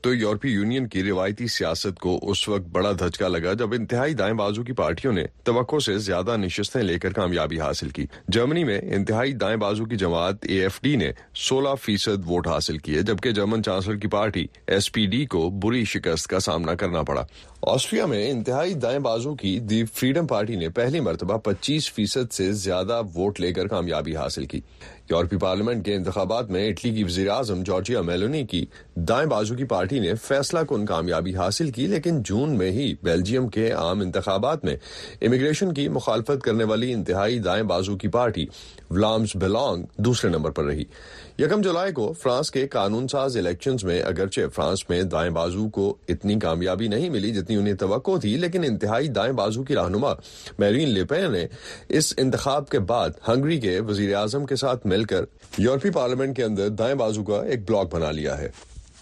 تو یورپی یونین کی روایتی سیاست کو اس وقت بڑا دھچکا لگا جب انتہائی دائیں بازو کی پارٹیوں نے توقع سے زیادہ نشستیں لے کر کامیابی حاصل کی. جرمنی میں انتہائی دائیں بازو کی جماعت اے ایف ڈی نے سولہ فیصد ووٹ حاصل کیے جبکہ جرمن چانسلر کی پارٹی ایس پی ڈی کو بری شکست کا سامنا کرنا پڑا. آسٹریا میں انتہائی دائیں بازو کی دی فریڈم پارٹی نے پہلی مرتبہ پچیس فیصد سے زیادہ ووٹ لے کر کامیابی حاصل کی. یورپی پارلیمنٹ کے انتخابات میں اٹلی کی وزیر اعظم جارجیا میلونی کی دائیں بازو کی پارٹی نے فیصلہ کن کامیابی حاصل کی، لیکن جون میں ہی بیلجیم کے عام انتخابات میں امیگریشن کی مخالفت کرنے والی انتہائی دائیں بازو کی پارٹی ولامس بیلانگ دوسرے نمبر پر رہی. یکم جولائی کو فرانس کے قانون ساز الیکشنز میں اگرچہ فرانس میں دائیں بازو کو اتنی کامیابی نہیں ملی جتنی انہیں توقع تھی، لیکن انتہائی دائیں بازو کی رہنما میرین لے پین نے اس انتخاب کے بعد ہنگری کے وزیر اعظم کے ساتھ مل کر یورپی پارلیمنٹ کے اندر دائیں بازو کا ایک بلاک بنا لیا ہے.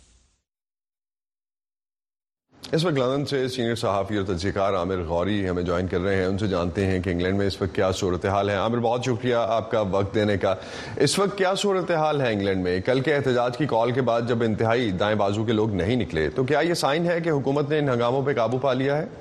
اس وقت لندن سے سینئر صحافی اور تجزیہ کار عامر غوری ہمیں جوائن کر رہے ہیں. ان سے جانتے ہیں کہ انگلینڈ میں اس وقت کیا صورتحال ہے. عامر، بہت شکریہ آپ کا وقت دینے کا. اس وقت کیا صورتحال ہے انگلینڈ میں؟ کل کے احتجاج کی کال کے بعد جب انتہائی دائیں بازو کے لوگ نہیں نکلے تو کیا یہ سائن ہے کہ حکومت نے ان ہنگاموں پہ قابو پا لیا ہے؟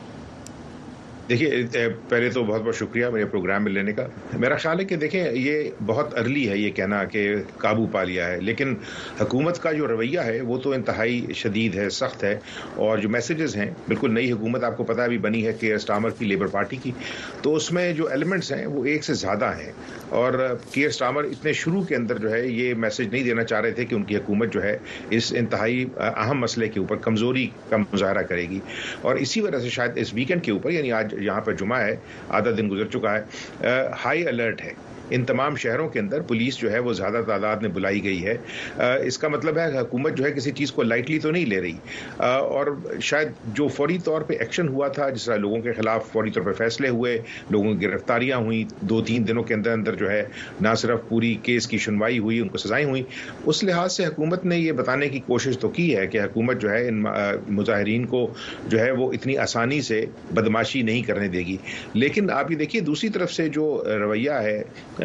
دیکھیے، پہلے تو بہت بہت شکریہ میرے پروگرام میں لینے کا. میرا خیال ہے کہ دیکھیں یہ بہت ارلی ہے یہ کہنا کہ قابو پا لیا ہے، لیکن حکومت کا جو رویہ ہے وہ تو انتہائی شدید ہے، سخت ہے، اور جو میسیجز ہیں، بالکل نئی حکومت آپ کو پتہ بھی بنی ہے کیئر سٹارمر کی لیبر پارٹی کی، تو اس میں جو ایلیمنٹس ہیں وہ ایک سے زیادہ ہیں، اور کیئر سٹارمر اتنے شروع کے اندر جو ہے یہ میسج نہیں دینا چاہ رہے تھے کہ ان کی حکومت جو ہے اس انتہائی اہم مسئلے کے اوپر کمزوری کا مظاہرہ کرے گی، اور اسی وجہ سے شاید اس ویکینڈ کے اوپر، یعنی آج یہاں پر جمعہ ہے، آدھا دن گزر چکا ہے، ہائی الرٹ ہے. ان تمام شہروں کے اندر پولیس جو ہے وہ زیادہ تعداد میں بلائی گئی ہے. اس کا مطلب ہے کہ حکومت جو ہے کسی چیز کو لائٹلی تو نہیں لے رہی، اور شاید جو فوری طور پہ ایکشن ہوا تھا، جس طرح لوگوں کے خلاف فوری طور پہ فیصلے ہوئے، لوگوں کی گرفتاریاں ہوئیں دو تین دنوں کے اندر اندر، جو ہے نہ صرف پوری کیس کی سنوائی ہوئی، ان کو سزائیں ہوئیں، اس لحاظ سے حکومت نے یہ بتانے کی کوشش تو کی ہے کہ حکومت جو ہے ان مظاہرین کو جو ہے وہ اتنی آسانی سے بدماشی نہیں کرنے دے گی. لیکن آپ یہ دیکھیے دوسری طرف سے جو رویہ ہے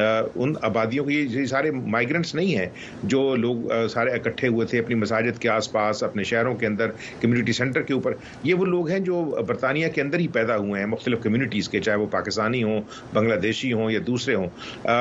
ان آبادیوں کی، یہ سارے مائیگرنٹس نہیں ہیں جو لوگ سارے اکٹھے ہوئے تھے اپنی مساجد کے آس پاس، اپنے شہروں کے اندر، کمیونٹی سینٹر کے اوپر. یہ وہ لوگ ہیں جو برطانیہ کے اندر ہی پیدا ہوئے ہیں، مختلف کمیونٹیز کے، چاہے وہ پاکستانی ہوں، بنگلہ دیشی ہوں یا دوسرے ہوں.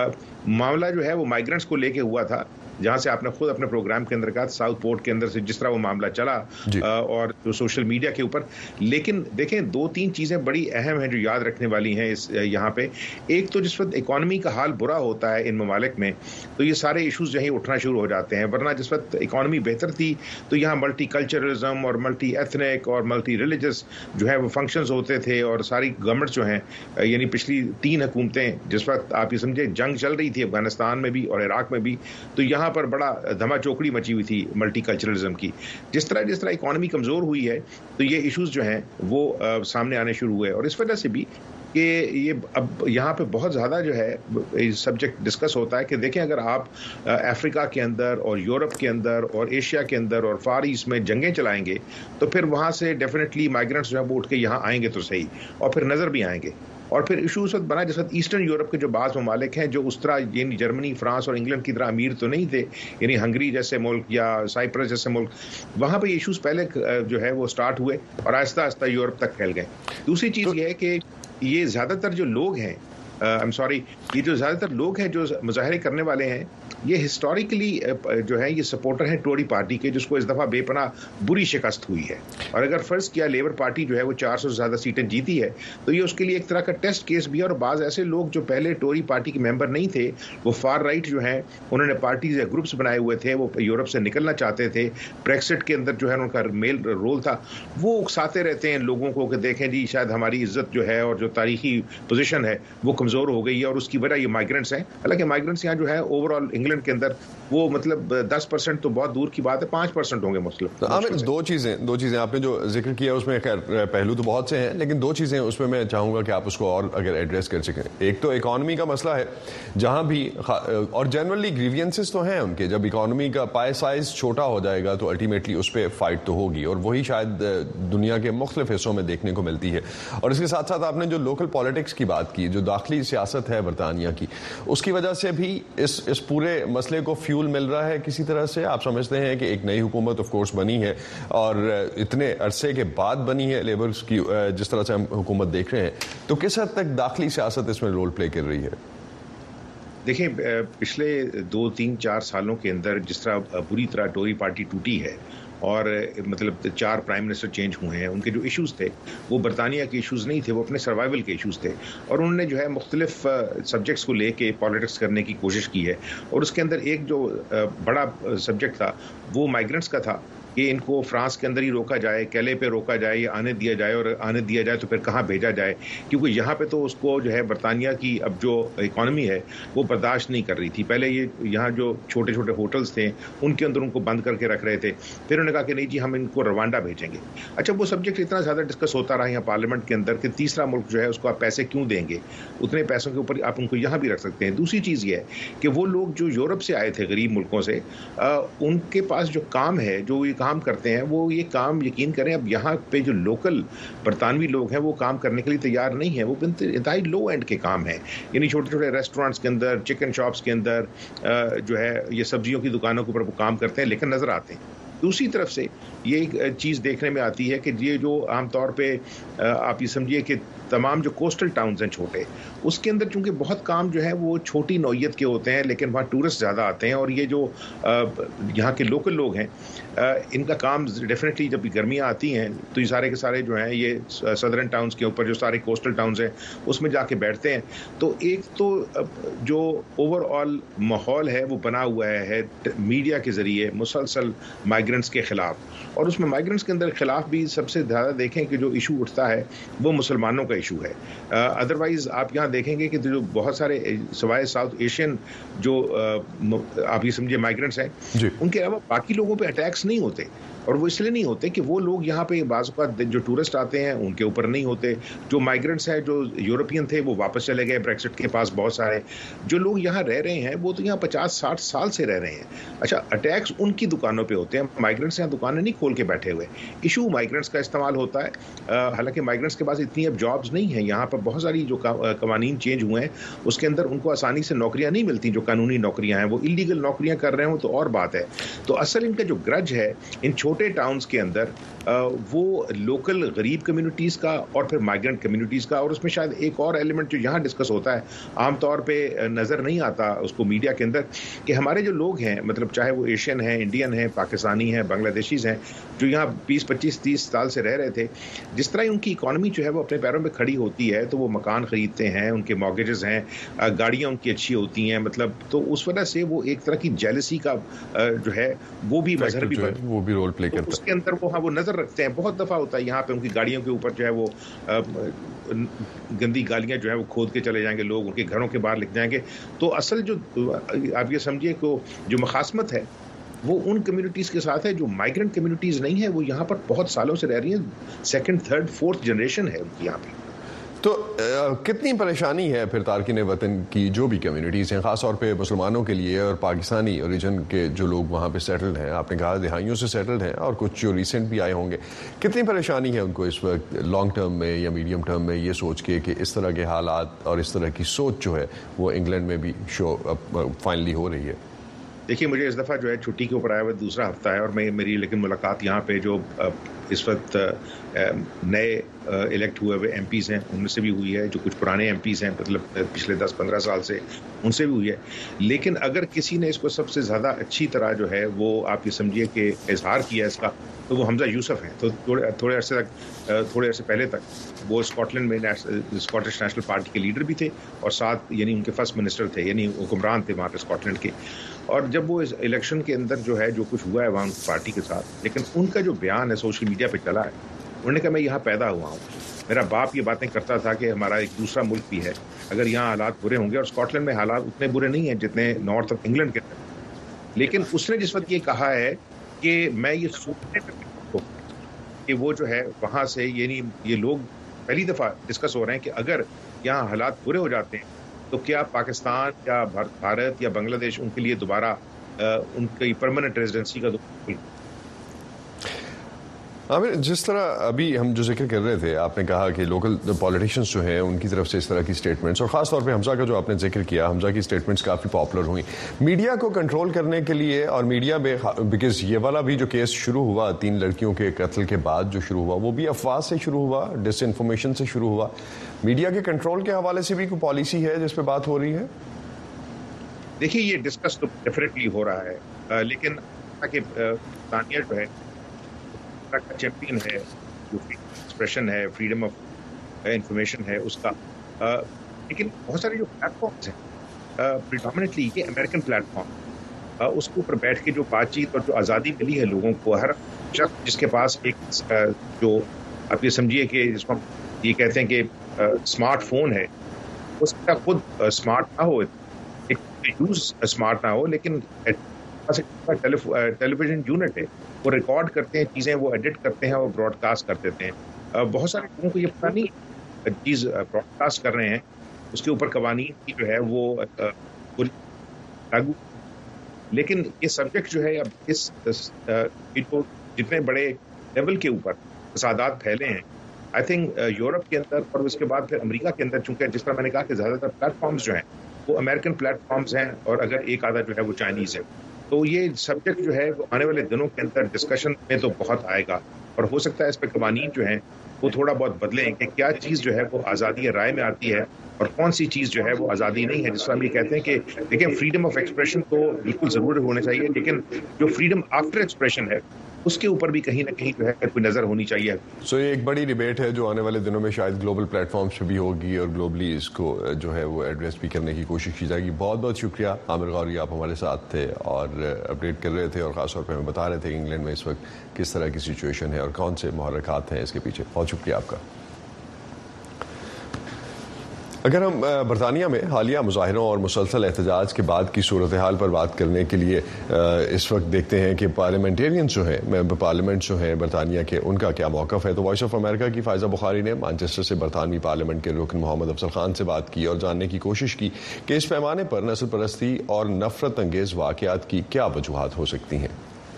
معاملہ جو ہے وہ مائیگرنٹس کو لے کے ہوا تھا، جہاں سے آپ نے خود اپنے پروگرام کے اندر کہا ساؤتھ پورٹ کے اندر سے جس طرح وہ معاملہ چلا جی. اور جو سوشل میڈیا کے اوپر. لیکن دیکھیں دو تین چیزیں بڑی اہم ہیں جو یاد رکھنے والی ہیں اس یہاں پہ. ایک تو جس وقت اکانومی کا حال برا ہوتا ہے ان ممالک میں تو یہ سارے ایشوز جو ہیں اٹھنا شروع ہو جاتے ہیں، ورنہ جس وقت اکانومی بہتر تھی تو یہاں ملٹی کلچرلزم اور ملٹی ایتھنک اور ملٹی ریلیجس جو ہے وہ فنکشنز ہوتے تھے، اور ساری گورنمنٹ جو ہیں، یعنی پچھلی تین حکومتیں جس وقت آپ یہ سمجھے جنگ چل رہی تھی افغانستان میں بھی اور عراق میں بھی، تو یہاں پر بڑا دھما چوکڑی مچی ہوئی تھی ملٹی کلچرلزم کی. جس طرح جس طرح اکانومی کمزور ہوئی ہے تو یہ ایشوز جو ہیں وہ سامنے آنے شروع ہوئے، اور اس وجہ سے بھی کہ یہ اب یہاں پہ بہت زیادہ جو ہے سبجیکٹ ڈسکس ہوتا ہے کہ دیکھیں اگر آپ افریقہ کے اندر اور یورپ کے اندر اور ایشیا کے اندر اور فار ایسٹ میں جنگیں چلائیں گے تو پھر وہاں سے ڈیفینیٹلی مائیگرنٹس جو ہے وہ اٹھ کے یہاں آئیں گے تو صحیح، اور پھر نظر بھی آئیں گے. اور پھر ایشو اس وقت بنا جس وقت ایسٹرن یورپ کے جو بعض ممالک ہیں جو اس طرح یعنی جرمنی، فرانس اور انگلینڈ کی طرح امیر تو نہیں تھے، یعنی ہنگری جیسے ملک یا سائپرس جیسے ملک، وہاں پہ ایشوز پہلے جو ہے وہ سٹارٹ ہوئے اور آہستہ آہستہ یورپ تک پھیل گئے. دوسری چیز یہ ہے کہ یہ زیادہ تر جو لوگ ہیں، آئی ایم سوری یہ جو زیادہ تر لوگ ہیں جو مظاہرے کرنے والے ہیں، یہ ہسٹوریکلی جو ہے یہ سپورٹر ہیں ٹوری پارٹی کے، جس کو اس دفعہ بے پناہ بری شکست ہوئی ہے. اور اگر فرض کیا لیبر پارٹی جو ہے وہ چار سو سے زیادہ سیٹیں جیتی ہے تو یہ اس کے لیے ایک طرح کا ٹیسٹ کیس بھی ہے. اور بعض ایسے لوگ جو پہلے ٹوری پارٹی کے ممبر نہیں تھے، وہ فار رائٹ جو ہیں، انہوں نے پارٹیز یا گروپس بنائے ہوئے تھے، وہ یورپ سے نکلنا چاہتے تھے، بریکسٹ کے اندر جو ہے ان کا میل رول تھا، وہ اکساتے رہتے ہیں لوگوں کو کہ دیکھیں جی شاید ہماری عزت جو ہے اور جو تاریخی پوزیشن ہے وہ کمزور ہو گئی ہے، اور اس کی وجہ یہ مائیگرنٹس ہیں. حالانکہ مائیگرنٹس یہاں جو ہے اوور آل انگلینڈ کے اندر وہ مطلب دس پرسینٹ تو بہت دور کی بات ہے، پانچ پرسینٹ ہوں گے مطلب. دو چیزیں دو چیزیں آپ نے جو ذکر کیا اس میں خیر پہلو تو بہت سے ہیں، لیکن دو چیزیں اس میں میں چاہوں گا کہ آپ اس کو اور اگر ایڈریس کر سکیں. ایک تو اکانومی کا مسئلہ ہے، جہاں بھی اور جنرلی گریوینسز تو ہیں ان کے، جب اکانومی کا پائے سائز چھوٹا ہو جائے گا تو الٹیمیٹلی اس پہ فائٹ تو ہوگی، اور وہی شاید دنیا کے مختلف حصوں میں دیکھنے کو ملتی ہے. اور اس کے ساتھ ساتھ آپ نے جو لوکل پالیٹکس کی بات کی، جو داخلی داخلی سیاست ہے برطانیہ کی، اس کی وجہ سے بھی اس اس پورے مسئلے کو فیول مل رہا ہے کسی طرح سے؟ آپ سمجھتے ہیں کہ ایک نئی حکومت آف کورس بنی ہے اور اتنے عرصے کے بعد بنی ہے لیبرز کی، جس طرح سے ہم حکومت دیکھ رہے ہیں، تو کس حد تک داخلی سیاست اس میں رول پلے کر رہی ہے؟ دیکھیں پچھلے دو تین چار سالوں کے اندر جس طرح بری طرح ٹوری پارٹی ٹوٹی ہے اور مطلب چار پرائم منسٹر چینج ہوئے ہیں، ان کے جو ایشوز تھے وہ برطانیہ کے ایشوز نہیں تھے، وہ اپنے سروائیول کے ایشوز تھے، اور انہوں نے جو ہے مختلف سبجیکٹس کو لے کے پالیٹکس کرنے کی کوشش کی ہے، اور اس کے اندر ایک جو بڑا سبجیکٹ تھا وہ مائیگرنٹس کا تھا کہ ان کو فرانس کے اندر ہی روکا جائے، کیلے پہ روکا جائے یا آنے دیا جائے، اور آنے دیا جائے تو پھر کہاں بھیجا جائے، کیونکہ یہاں پہ تو اس کو جو ہے برطانیہ کی اب جو اکانومی ہے وہ برداشت نہیں کر رہی تھی۔ پہلے یہ یہاں جو چھوٹے چھوٹے ہوٹلز تھے ان کے اندر ان کو بند کر کے رکھ رہے تھے، پھر انہوں نے کہا کہ نہیں جی ہم ان کو روانڈا بھیجیں گے۔ اچھا وہ سبجیکٹ اتنا زیادہ ڈسکس ہوتا رہا یہاں پارلیمنٹ کے اندر کہ تیسرا ملک جو ہے اس کو آپ پیسے کیوں دیں گے، اتنے پیسوں کے اوپر آپ ان کو یہاں بھی رکھ سکتے ہیں۔ دوسری چیز یہ ہے کہ وہ لوگ جو یورپ سے آئے تھے غریب ملکوں سے، ان کے پاس جو کام ہے، جو یہ کام کرتے ہیں، وہ یہ کام یقین کریں اب یہاں پہ جو لوکل برطانوی لوگ ہیں وہ کام کرنے کے لیے تیار نہیں ہیں، وہ انتہائی لو اینڈ کے کام ہیں، یعنی چھوٹے چھوٹے ریسٹورینٹس کے اندر، چکن شاپس کے اندر جو ہے یہ سبزیوں کی دکانوں کے اوپر وہ کام کرتے ہیں لیکن نظر آتے ہیں۔ دوسری طرف سے یہ ایک چیز دیکھنے میں آتی ہے کہ یہ جو عام طور پہ آپ یہ سمجھیے کہ تمام جو کوسٹل ٹاؤنز ہیں چھوٹے، اس کے اندر چونکہ بہت کام جو ہے وہ چھوٹی نوعیت کے ہوتے ہیں لیکن وہاں ٹورسٹ زیادہ آتے ہیں، اور یہ جو یہاں کے لوکل لوگ ہیں ان کا کام ڈیفینیٹلی جب گرمیاں آتی ہیں تو یہ سارے کے سارے جو ہیں یہ سدرن ٹاؤنز کے اوپر جو سارے کوسٹل ٹاؤنز ہیں اس میں جا کے بیٹھتے ہیں۔ تو ایک تو جو اوور آل ماحول ہے وہ بنا ہوا ہے میڈیا کے ذریعے مسلسل مائیگرنٹس کے خلاف، اور اس میں مائیگرنٹس کے اندر خلاف بھی سب سے زیادہ دیکھیں کہ جو ایشو اٹھتا ہے وہ مسلمانوں کا ایشو ہے۔ ادروائز آپ یہاں دیکھیں گے کہ جو بہت سارے سوائے ساؤتھ ایشین جو آپ یہ سمجھے مائیگرنٹس ہیں جی، ان کے علاوہ باقی لوگوں پہ اٹیکس نہیں ہوتے، اور وہ اس لیے نہیں ہوتے کہ وہ لوگ یہاں پہ بعض اوقات جو ٹورسٹ آتے ہیں ان کے اوپر نہیں ہوتے، جو مائیگرنٹس ہیں جو یورپین تھے وہ واپس چلے گئے بریکزٹ کے پاس، بہت سارے جو لوگ یہاں رہ رہے ہیں وہ تو یہاں پچاس ساٹھ سال سے رہ رہے ہیں۔ اچھا اٹیکس ان کی دکانوں پہ ہوتے ہیں، مائیگرنٹس یہاں دکانیں نہیں کھول کے بیٹھے ہوئے، ایشو مائیگرنٹس کا استعمال ہوتا ہے۔ حالانکہ مائیگرنٹس کے پاس اتنی اب جابز نہیں ہیں، یہاں پر بہت ساری جو قوانین چینج ہوئے ہیں اس کے اندر ان کو آسانی سے نوکریاں نہیں ملتی، جو قانونی نوکریاں ہیں وہ اللیگل نوکریاں کر رہے ہوں تو اور بات ہے۔ تو اصل ان کا جو گرج ہے ان چھوٹے ٹاؤنز کے اندر وہ لوکل غریب کمیونٹیز کا اور پھر مائیگرنٹ کمیونٹیز کا، اور اس میں شاید ایک اور ایلیمنٹ جو یہاں ڈسکس ہوتا ہے عام طور پہ نظر نہیں آتا اس کو میڈیا کے اندر، کہ ہمارے جو لوگ ہیں مطلب چاہے وہ ایشین ہیں، انڈین ہیں، پاکستانی ہیں، بنگلہ دیشیز ہیں، جو یہاں بیس پچیس تیس سال سے رہ رہے تھے، جس طرح ان کی اکانومی جو ہے وہ اپنے پیروں پہ کھڑی ہوتی ہے تو وہ مکان خریدتے ہیں، ان کے مارگیجز ہیں، گاڑیاں ان کی اچھی ہوتی ہیں، مطلب تو اس وجہ سے وہ ایک طرح کی جیلسی کا جو ہے وہ بھی مظہر بھی وہ بھی رول پلے کرتا ہے، اس کے اندر وہ ہاں وہ نظر رکھتے ہیں۔ بہت دفعہ ہوتا ہے یہاں پہ ان کی گاڑیوں کے اوپر جو ہے وہ گندی گالیاں جو ہے وہ کھود کے چلے جائیں گے، لوگ ان کے گھروں کے باہر لکھ جائیں گے۔ تو اصل جو آپ یہ سمجھیے کہ جو مخاصمت ہے وہ ان کمیونٹیز کے ساتھ ہے جو مائیگرنٹ کمیونٹیز نہیں ہے، وہ یہاں پر بہت سالوں سے رہ رہی ہیں، سیکنڈ تھرڈ فورتھ جنریشن ہے ان کی یہاں پہ۔ تو کتنی پریشانی ہے پھر تارکین وطن کی جو بھی کمیونٹیز ہیں، خاص طور پہ مسلمانوں کے لیے اور پاکستانی اوریجن کے جو لوگ وہاں پہ سیٹلڈ ہیں، آپ نے کہا دہائیوں سے سیٹلڈ ہیں اور کچھ جو ریسنٹ بھی آئے ہوں گے، کتنی پریشانی ہے ان کو اس وقت لانگ ٹرم میں یا میڈیم ٹرم میں یہ سوچ کے کہ اس طرح کے حالات اور اس طرح کی سوچ جو ہے وہ انگلینڈ میں بھی شو فائنلی ہو رہی ہے؟ دیکھیے مجھے اس دفعہ جو ہے چھٹی کے اوپر آیا ہوا دوسرا ہفتہ ہے، اور میں میری لیکن ملاقات یہاں پہ جو اس وقت نئے الیکٹ ہوئے ہوئے ایم پیز ہیں ان میں سے بھی ہوئی ہے، جو کچھ پرانے ایم پیز ہیں مطلب پچھلے دس پندرہ سال سے ان سے بھی ہوئی ہے۔ لیکن اگر کسی نے اس کو سب سے زیادہ اچھی طرح جو ہے وہ آپ یہ سمجھیے کہ اظہار کیا اس کا تو وہ حمزہ یوسف ہیں۔ تو تھوڑے تھوڑے عرصے تک تھوڑے عرصے پہلے تک وہ اسکاٹ لینڈ میں اسکاٹش نیشنل پارٹی کے لیڈر بھی تھے اور ساتھ یعنی ان کے فرسٹ منسٹر تھے، یعنی حکمران تھے وہاں پہ اسکاٹ لینڈ کے۔ اور جب وہ اس الیکشن کے اندر جو ہے جو کچھ ہوا ہے وہاں پارٹی کے ساتھ، لیکن ان کا جو بیان ہے سوشل میڈیا پہ چلا ہے، انہوں نے کہا میں یہاں پیدا ہوا ہوں، میرا باپ یہ باتیں کرتا تھا کہ ہمارا ایک دوسرا ملک بھی ہے، اگر یہاں حالات برے ہوں گے، اور اسکاٹ لینڈ میں حالات اتنے برے نہیں ہیں جتنے نارتھ آف انگلینڈ کے اندر، لیکن اس نے جس وقت یہ کہا ہے کہ میں یہ سوچنے پہ کہ وہ جو ہے وہاں سے یعنی یہ لوگ پہلی دفعہ ڈسکس ہو رہے ہیں کہ اگر یہاں حالات برے ہو جاتے ہیں تو کیا پاکستان یا بھارت یا بنگلہ دیش ان کے لیے دوبارہ ان کی پرماننٹ ریزیڈنسی کا عامر، جس طرح ابھی ہم جو ذکر کر رہے تھے، آپ نے کہا کہ لوکل پولیٹیشینز جو ہیں ان کی طرف سے اس طرح کی سٹیٹمنٹس، اور خاص طور پہ حمزہ کا جو آپ نے ذکر کیا، حمزہ کی سٹیٹمنٹس کافی پاپولر ہوئیں میڈیا کو کنٹرول کرنے کے لیے، اور میڈیا میں بیکاز یہ والا بھی جو کیس شروع ہوا تین لڑکیوں کے قتل کے بعد جو شروع ہوا، وہ بھی افواہ سے شروع ہوا، ڈس انفارمیشن سے شروع ہوا. میڈیا کے کنٹرول کے حوالے سے بھی کوئی پالیسی ہے جس پہ بات ہو رہی ہے؟ دیکھیے یہ ڈسکس تو ڈیفینیٹلی ہو رہا ہے، لیکن کہ برطانیہ جو ہے کا چیمپئن ہے، جو ایکسپریشن ہے، فریڈم آف انفارمیشن ہے اس کا، لیکن بہت سارے جو پلیٹ فارمس ہیں پریڈومیننٹلی یہ امریکن پلیٹ فارم، اس کے اوپر بیٹھ کے جو بات چیت اور جو آزادی ملی ہے لوگوں کو، ہر شخص جس کے پاس ایک جو آپ یہ سمجھیے کہ جس کو یہ کہتے ہیں کہ اسمارٹ فون ہے، اس کا خود اسمارٹ نہ ہو، یوز اسمارٹ نہ ہو، لیکن ٹیلی ویژن یونٹ ہے، وہ ریکارڈ کرتے ہیں چیزیں، وہ ایڈٹ کرتے ہیں اور براڈ کاسٹ کر دیتے ہیں. بہت سارے لوگوں کو یہ پتہ نہیں چیز براڈ کاسٹ کر رہے ہیں، اس کے اوپر قوانین کی جو ہے وہ لاگو، لیکن یہ سبجیکٹ جو ہے اب اس جتنے بڑے لیول کے اوپر فسادات پھیلے ہیں، آئی تھنک یورپ کے اندر اور اس کے بعد پھر امریکہ کے اندر، چونکہ جس طرح میں نے کہا کہ زیادہ تر پلیٹ فارمز جو ہیں وہ امریکن پلیٹ فارمز ہیں، اور اگر ایک آدھا جو ہے وہ چائنیز ہے، تو یہ سبجیکٹ جو ہے وہ آنے والے دنوں کے اندر ڈسکشن میں تو بہت آئے گا، اور ہو سکتا ہے اس پہ قوانین جو ہیں وہ تھوڑا بہت بدلیں کہ کیا چیز جو ہے وہ آزادی رائے میں آتی ہے اور کون سی چیز جو ہے وہ آزادی نہیں ہے. جس طرح ہم یہ کہتے ہیں کہ دیکھیں فریڈم آف ایکسپریشن تو بالکل ضرور ہونا چاہیے، لیکن جو فریڈم آفٹر ایکسپریشن ہے اس کے اوپر بھی کہیں نہ کہیں جو ہے کوئی نظر ہونی چاہیے. سو یہ ایک بڑی ڈیبیٹ ہے جو آنے والے دنوں میں شاید گلوبل پلیٹ فارمز پہ بھی ہوگی، اور گلوبلی اس کو جو ہے وہ ایڈریس بھی کرنے کی کوشش کی جائے گی. بہت بہت شکریہ عامر غوری، آپ ہمارے ساتھ تھے اور اپڈیٹ کر رہے تھے، اور خاص طور پہ ہمیں بتا رہے تھے کہ انگلینڈ میں اس وقت کس طرح کی سچویشن ہے اور کون سے محرکات ہیں اس کے پیچھے. بہت شکریہ آپ کا. اگر ہم برطانیہ میں حالیہ مظاہروں اور مسلسل احتجاج کے بعد کی صورتحال پر بات کرنے کے لیے اس وقت دیکھتے ہیں کہ پارلیمنٹیرینز جو ہیں، ممبر پارلیمنٹ جو ہیں برطانیہ کے، ان کا کیا موقف ہے، تو وائس آف امریکہ کی فائزہ بخاری نے مانچسٹر سے برطانوی پارلیمنٹ کے رکن محمد افضل خان سے بات کی اور جاننے کی کوشش کی کہ اس پیمانے پر نسل پرستی اور نفرت انگیز واقعات کی کیا وجوہات ہو سکتی ہیں.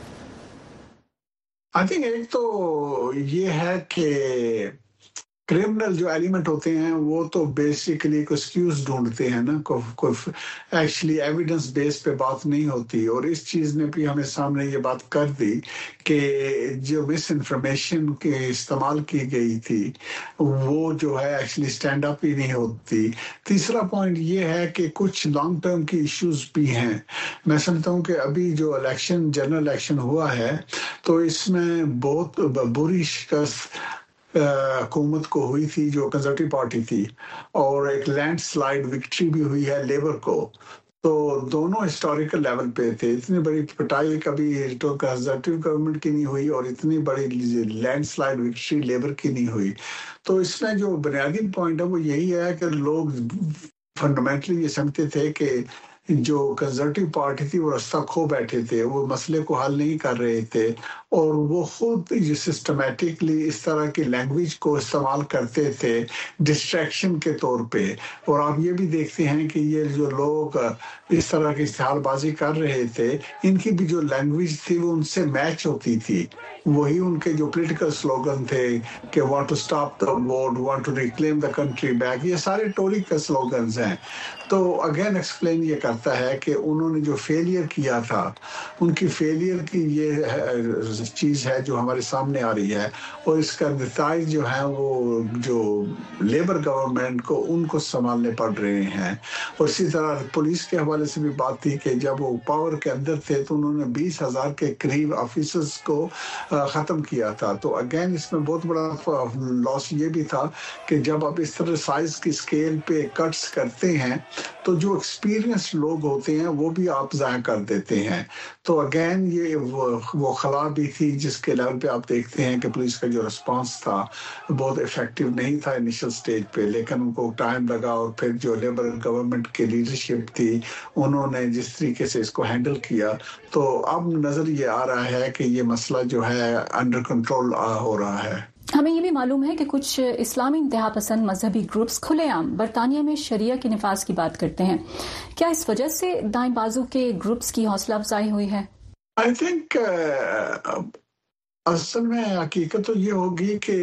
آئی تھنک ایک تو یہ ہے کہ کرمنل جو ایلیمنٹ ہوتے ہیں وہ تو بیسیکلی کوئی ایکسکیوز ڈھونڈتے ہیں نا، کوئی ایکچولی ایویڈنس بیس پہ بات نہیں ہوتی. اور اس چیز نے بھی ہمیں سامنے یہ بات کر دی کہ جو مس انفارمیشن کے استعمال کی گئی تھی وہ جو ہے ایکچولی اسٹینڈ اپ ہی نہیں ہوتی. تیسرا پوائنٹ یہ ہے کہ کچھ لانگ ٹرم کی ایشوز بھی ہیں. میں سمجھتا ہوں کہ ابھی جو الیکشن جنرل الیکشن ہوا ہے تو اس میں بہت بری شکست حکومت کو ہوئی تھی جو کنزرویٹو پارٹی تھی، اور ایک لینڈ سلائیڈ وکٹری بھی ہوئی ہے لیبر کو. تو دونوں ہسٹوریکل لیول پہ تھے. اتنی بڑی پٹائی کبھی کنزرویٹو گورنمنٹ کی نہیں ہوئی اور اتنی بڑی لینڈ سلائیڈ وکٹری لیبر کی نہیں ہوئی. تو اس میں جو بنیادی پوائنٹ ہے وہ یہی ہے کہ لوگ فنڈامنٹلی یہ سمجھتے تھے کہ جو کنزرویٹو پارٹی تھی وہ رستہ کھو بیٹھے تھے، وہ مسئلے کو حل نہیں کر رہے تھے، اور وہ خود سسٹمیٹکلی اس طرح کی لینگویج کو استعمال کرتے تھے ڈسٹریکشن کے طور پہ. اور آپ یہ بھی دیکھتے ہیں کہ یہ جو لوگ اس طرح کی اشتہار بازی کر رہے تھے، ان کی بھی جو لینگویج تھی وہ ان سے میچ ہوتی تھی. وہی ان کے جو پولیٹیکل سلوگن تھے کہ وانٹ ٹو اسٹاپ دا وار، وانٹ ٹو ریکلیم دا کنٹری بیک، یہ سارے ٹوری کے سلوگنز ہیں. تو اگین ایکسپلین یہ کرتا ہے کہ انہوں نے جو فیلئر کیا تھا، ان کی فیلئر کی یہ چیز ہے جو ہمارے سامنے آ رہی ہے، اور اس کا نتائج جو ہیں وہ جو لیبر گورنمنٹ کو ان کو سنبھالنے پڑ رہے ہیں. اور اسی طرح پولیس کے حوالے سے بھی بات تھی کہ جب وہ پاور کے اندر تھے تو انہوں نے بیس ہزار کے قریب آفیسرز کو ختم کیا تھا. تو اگین اس میں بہت بڑا لاس یہ بھی تھا کہ جب آپ اس طرح سائز کی اسکیل پہ کٹس کرتے ہیں تو جو ایکسپیرینس لوگ ہوتے ہیں وہ بھی آپ ضائع کر دیتے ہیں. تو اگین یہ وہ خلا بھی تھی جس کے لیول پہ آپ دیکھتے ہیں کہ پولیس کا جو رسپانس تھا بہت افیکٹو نہیں تھا انیشل سٹیج پہ، لیکن ان کو ٹائم لگا. اور پھر جو لیبر گورنمنٹ کی لیڈرشپ تھی انہوں نے جس طریقے سے اس کو ہینڈل کیا، تو اب نظر یہ آ رہا ہے کہ یہ مسئلہ جو ہے انڈر کنٹرول ہو رہا ہے. ہمیں یہ بھی معلوم ہے کہ کچھ اسلامی انتہا پسند مذہبی گروپس کھلے عام برطانیہ میں شریعہ کے نفاذ کی بات کرتے ہیں. کیا اس وجہ سے دائیں بازو کے گروپس کی حوصلہ افزائی ہوئی ہے؟ I think uh, असल में हकीकत तो ये होगी कि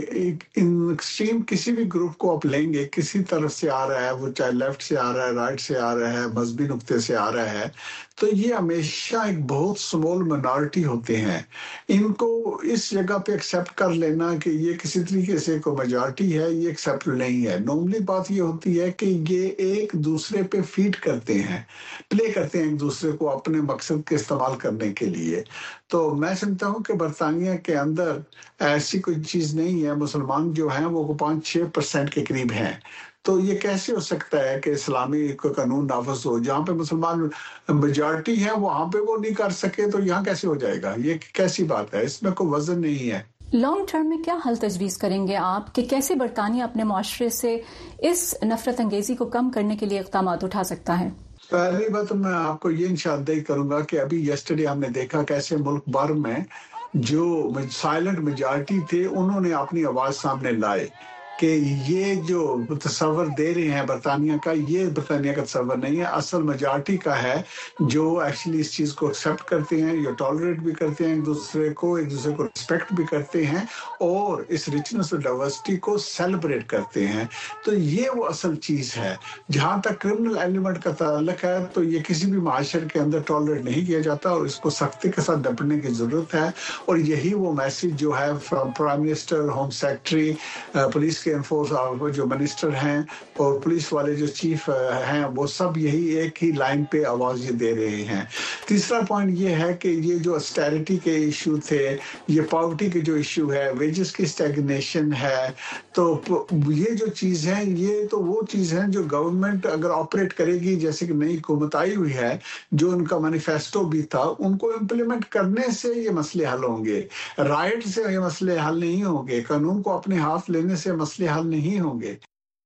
इन एक्सट्रीम किसी भी ग्रुप को आप लेंगे, किसी तरफ से आ रहा है, वो चाहे लेफ्ट से आ रहा है, राइट से आ रहा है, मजहबी नुक्ते से आ रहा है, तो ये हमेशा एक बहुत स्मॉल मिनॉरिटी होते हैं। इनको इस जगह पे एक्सेप्ट कर लेना कि ये किसी तरीके से कोई मेजॉरिटी है, ये एक्सेप्ट नहीं है। नॉर्मली बात ये होती है कि ये एक दूसरे पे फीड करते हैं, प्ले करते हैं एक दूसरे को अपने मकसद के इस्तेमाल करने के लिए। तो मैं समझता हूँ कि बरतानिया के अंदर ऐसी कोई चीज़ नहीं है। मुसलमान जो हैं वो पाँच छः परसेंट के करीब हैं। तो ये कैसे हो सकता है कि इस्लामी कानून नाफज हो? जहाँ पे मुसलमान मेजॉरिटी है वहाँ पे वो नहीं कर सके तो यहाँ कैसे हो जाएगा? ये कैसी बात है? इसमें कोई वजन नहीं है। लॉन्ग टर्म में क्या हल तजवीज़ करेंगे आप कि कैसे बरतानिया अपने मुआशरे से इस नफरत अंगेजी को कम करने के लिए इक़दाम उठा सकता है? पहली बात मैं आपको ये निशानदेही करूंगा कि अभी यस्टरडे हमने देखा कैसे मुल्क भर में जो साइलेंट मेजॉरिटी थे उन्होंने अपनी आवाज सामने लाए कि ये जो तस्वर दे रहे हैं बरतानिया का, ये बरतानिया का तस्वर नहीं है, असल मेजॉरिटी का है जो एक्चुअली इस चीज़ को एक्सेप्ट करते हैं, ये टॉलरेट भी करते हैं एक दूसरे को, एक दूसरे को रिस्पेक्ट भी करते हैं और इस रिचनेस और डाइवर्सिटी को सेलिब्रेट करते हैं। तो ये वो असल चीज़ है। जहाँ तक क्रिमिनल एलिमेंट का ताल्लुक है तो ये किसी भी माशरे के अंदर टॉलरेट नहीं किया जाता और इसको सख्ती के साथ निपटने की ज़रूरत है। और यही वो मैसेज जो है from prime minister, home secretary, police के एनफोर्स जो मिनिस्टर हैं और पुलिस वाले जो चीफ हैं, वो सब यही एक ही लाइन पे आवाज ये दे रहे हैं। तीसरा पॉइंट ये है कि ये जो ऑस्टेरिटी के इशू थे, ये पॉवर्टी के जो इशू है, वेजेस की स्टैग्नेशन है, तो ये जो चीज़ है ये तो वो चीज़ है जो गवर्नमेंट अगर ऑपरेट करेगी, जैसे कि नई हुकूमत आई हुई है, जो उनका मैनिफेस्टो भी था, उनको इम्प्लीमेंट करने से ये मसले हल होंगे। राइट से ये मसले हल नहीं होंगे, कानून को अपने हाथ लेने से मसले हल नहीं होंगे।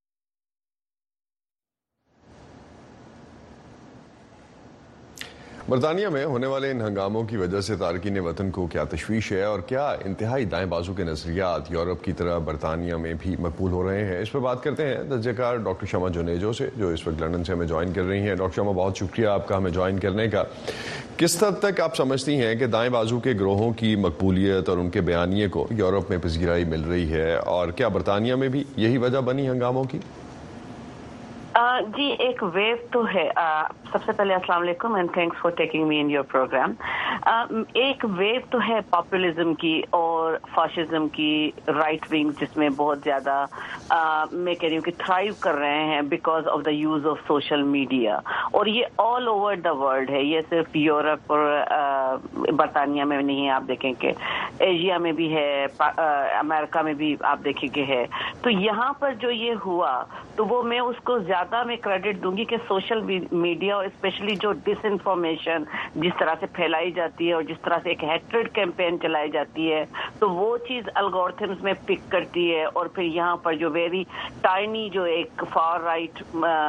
बरतानिया में होने वाले इन हंगामों की वजह से तारकीन वतन को क्या तशवीश है और क्या इंतहाई दाएं बाजू के नजरियात यूरोप की तरह बरतानिया में भी मकबूल हो रहे हैं, इस पर बात करते हैं दर्जेकार डॉक्टर शमा जुनेजो से, जो इस वक्त लंदन से हमें ज्वाइन कर रही हैं। डॉक्टर शमा, बहुत शुक्रिया आपका हमें ज्वाइन करने का। किस हद तक आप समझती हैं कि दाएं बाजू के ग्रोहों की मकबूलियत और उनके बयानिए को यूरोप में पज़ीराई मिल रही है, और क्या बरतानिया में भी यही वजह बनी हंगामों की? Uh, जी, एक वेव तो है। uh, सबसे पहले अस्सलाम वालेकुम and thanks for taking me in your programme. एक वेव तो है पॉपुलिज्म की और फाशिज्म की, राइट विंग, जिसमें बहुत ज़्यादा uh, मैं कह रही हूँ कि थ्राइव कर रहे हैं because of the use of social media. और ये ऑल ओवर द वर्ल्ड है, ये सिर्फ यूरोप और uh, बरतानिया में नहीं है, आप देखें कि एशिया में भी है, अमेरिका में भी आप देखेंगे है। तो यहाँ पर जो ये हुआ तो वो मैं उसको ज़्यादा मैं क्रेडिट दूंगी कि सोशल मीडिया और स्पेशली जो डिसइंफॉर्मेशन जिस तरह से फैलाई जाती है और जिस तरह से एक हेट्रेड कैंपेन चलाई जाती है, तो वो चीज़ एल्गोरिथम्स में पिक करती है। और फिर यहाँ पर जो वेरी टाइनी जो एक फार राइट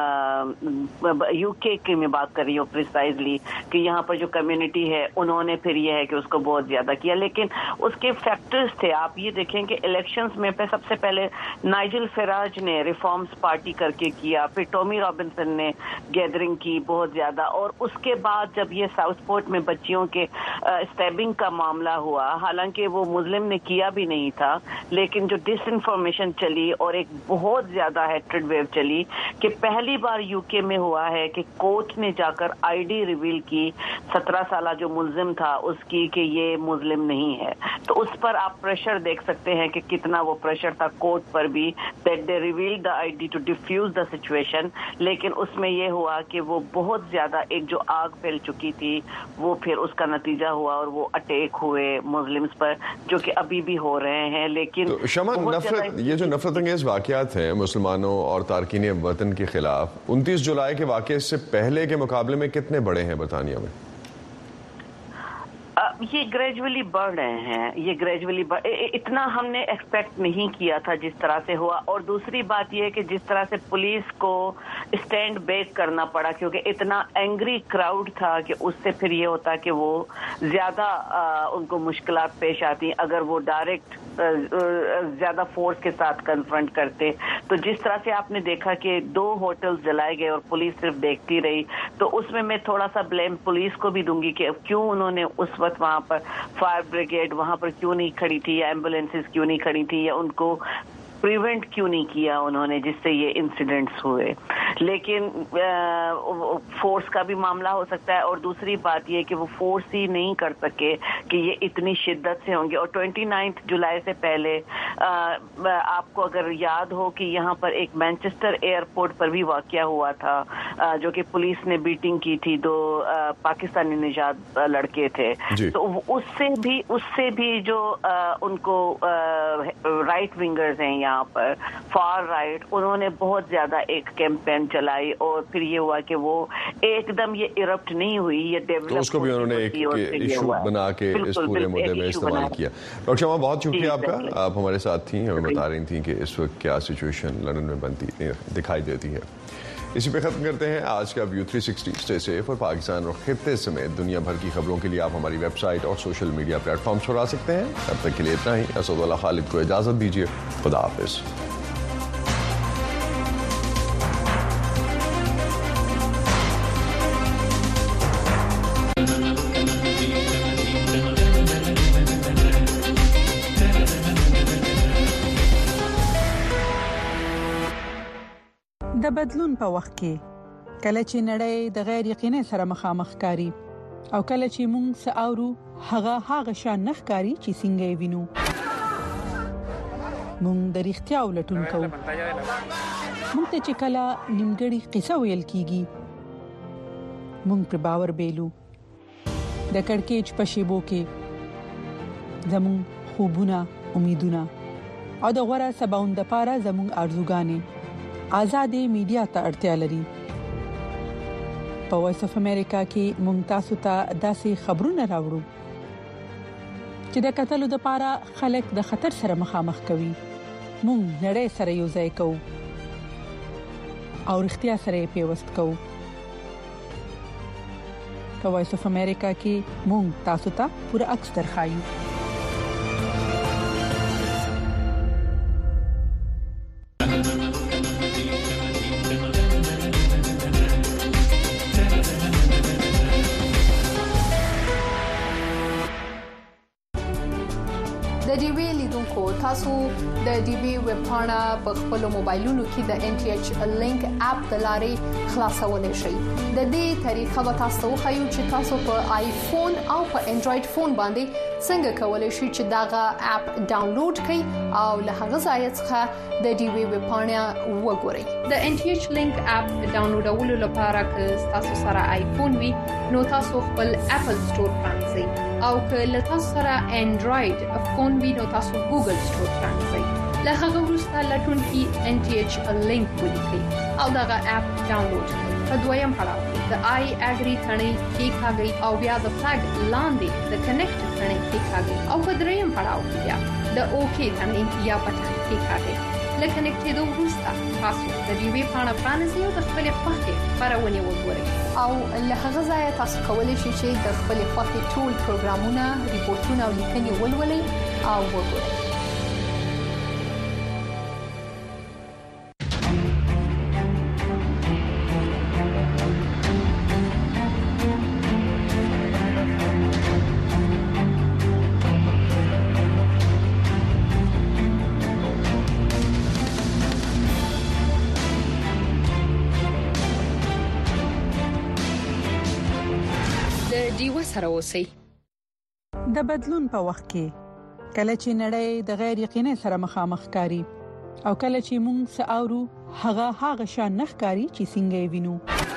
यूके की मैं बात कर रही हूँ प्रिसाइजली, कि यहाँ पर जो कम्युनिटी है उन्होंने फिर यह है कि उसको बहुत ज़्यादा किया। लेकिन उसके फैक्टर्स थे, आप ये देखें कि इलेक्शंस में पे सबसे पहले नाइजल फराज ने रिफॉर्म्स पार्टी करके किया, फिर टॉमी रॉबिन्सन ने गैदरिंग की बहुत ज्यादा, और उसके बाद जब ये साउथपोर्ट में बच्चियों के स्टैबिंग का मामला हुआ, हालांकि वो मुस्लिम ने किया भी नहीं था, लेकिन जो डिसइंफॉर्मेशन चली और एक बहुत ज्यादा हेट्रेड वेव चली कि पहली बार यूके में हुआ है कि कोर्ट ने जाकर आईडी रिवील की सत्रह साल जो मुल्जिम था उसकी कि ये मुस्लिम नहीं है। तो उस पर आप प्रेशर देख सकते हैं कि कितना वो प्रेशर था कोर्ट पर भी, that they reveal the ID to defuse the situation. लेकिन उसमें ये हुआ कि वो बहुत ज्यादा एक जो आग फैल चुकी थी वो फिर उसका नतीजा हुआ और वो अटैक हुए मुस्लिम्स पर, जो कि अभी भी हो रहे हैं। लेकिन तो शमा, नफरत, ये जो नफरत अंगेज वाकयात हैं मुसलमानों और तारकीन वतन के खिलाफ उनतीस जुलाई के वाकये से पहले के मुकाबले में कितने बड़े हैं बरतानिया में? ये ग्रेजुअली बढ़ रहे हैं, ये ग्रेजुअली इतना हमने एक्सपेक्ट नहीं किया था जिस तरह से हुआ। और दूसरी बात ये है कि जिस तरह से पुलिस को स्टैंड बैक करना पड़ा, क्योंकि इतना एंग्री क्राउड था कि उससे फिर ये होता कि वो ज्यादा उनको मुश्किलात पेश आती। अगर वो डायरेक्ट ज्यादा फोर्स के साथ कन्फ्रंट करते। तो जिस तरह से आपने देखा कि दो होटल्स जलाए गए और पुलिस सिर्फ देखती रही, तो उसमें मैं थोड़ा सा ब्लेम पुलिस को भी दूंगी कि क्यों उन्होंने उस वक्त वहां पर फायर ब्रिगेड वहां पर क्यों नहीं खड़ी थी, या एम्बुलेंसेस क्यों नहीं खड़ी थी, या उनको प्रिवेंट क्यों नहीं किया उन्होंने, जिससे ये इंसिडेंट्स हुए। लेकिन आ, फोर्स का भी मामला हो सकता है, और दूसरी बात ये कि वो फोर्स ही नहीं कर सके कि ये इतनी शिद्दत से होंगे। और उनतीस जुलाई से पहले आ, आपको अगर याद हो कि यहाँ पर एक मैनचेस्टर एयरपोर्ट पर भी वाकया हुआ था, आ, जो कि पुलिस ने बीटिंग की थी, दो आ, पाकिस्तानी निजात लड़के थे। तो उससे भी उससे भी जो आ, उनको राइट विंगर्स हैं यहाँ पर, फार राइट, उन्होंने बहुत ज्यादा एक कैंपेन चलाई, और फिर ये हुआ कि वो एकदम ये इरप्ट नहीं हुई, ये डेवलप, तो उसको भी उन्होंने एक इशू बना के इस पूरे मुद्दे में इस्तेमाल किया। डॉक्टर शर्मा, बहुत शुक्रिया आपका, आप हमारे साथ थी, हमें बता रही थी कि इस वक्त क्या सिचुएशन लंदन में बनती दिखाई देती है। इसी पे खत्म करते हैं आज का view three sixty. Stay safe, और पाकिस्तान और खित्ते समेत दुनिया भर की खबरों के लिए आप हमारी वेबसाइट और सोशल मीडिया प्लेटफॉर्म्स पर आ सकते हैं। तब तक के लिए इतना ही। असदुल्लाह खालिद को इजाजत दीजिए। खुदा हाफिज। د بدلون په وخت کې کله چې نړۍ د غیر یقیني سره مخامخ کاری او کله چې موږ ساورو هغه هغه شان نخکاری چې څنګه وینو، موږ د اړتیا ولټون کوو. موږ ته چې کله نیمګړی قصه ویل کیږي، موږ پر باور بیلو. د کڑکېچ په شیبو کې زموږ خوبونه، امیدونه او د غوړه سباوند لپاره زموږ ارزوګانې آزادې میډیا ته اړتیا لري. په وایس اف امریکا کې ممتاز ته داسې خبرونه راوړو چې د قتل لپاره خلک د خطر سره مخامخ کوي. مونږ نړۍ سره یو ځای کوو او اړتیا سره پیوست کوو. په وایس اف امریکا کې مونږ تاسو ته پوره عکس درخایو. تاسو د ډي بي ویب پاڼه په خپل موبایلونو کې د ان ټي ایچ لینک اپ د لارې خلاصولای شئ. د دې طریقه به تاسو خو چې تاسو په آیفون او په انډراید فون باندې څنګه کولای شئ چې داغه اپ ډاونلوډ کړئ او له هغه ځای څخه د ډي بي ویب پاڼه وګورئ. د ان ټي ایچ لینک اپ ډاونلوډولو لپاره که تاسو سره آیفون وي نو تاسو خپل اپل سٹور پرانځئ، او که له تاسو سره انډراید فون وي نو تاسو ګوګل سٹور پرانځئ. له هغه وروسته لټون کې ان ټي ایچ لینک ولیکئ او دغه اپ ډاونلوډ کړئ. په دویم پړاو کې د آی اګری ثنې کې کاږئ او بیا د فلګ لاندې د کنیکټ ثنې کې کاږئ او په دریم پړاو کې بیا د اوکی ثنې یا بټن کې کاږئ. لکه کنیکټېدو وروسته تاسو د ډي وی پاڼه پرانیزئ او د خپل خوښې خبرونه وګورئ، او له هغه ځای تاسو کولی شئ چې د خپل خوښې ټول پروګرامونه، ریپورتونه او لیکنې ولولئ او وګورئ. سره اوسئ. د بدلون په وخت کې کله چې نړۍ د غیر یقیني سره مخامخ کاری او کله چې موږ ساورو هغه هغه شان نخکاری چې څنګه وینو،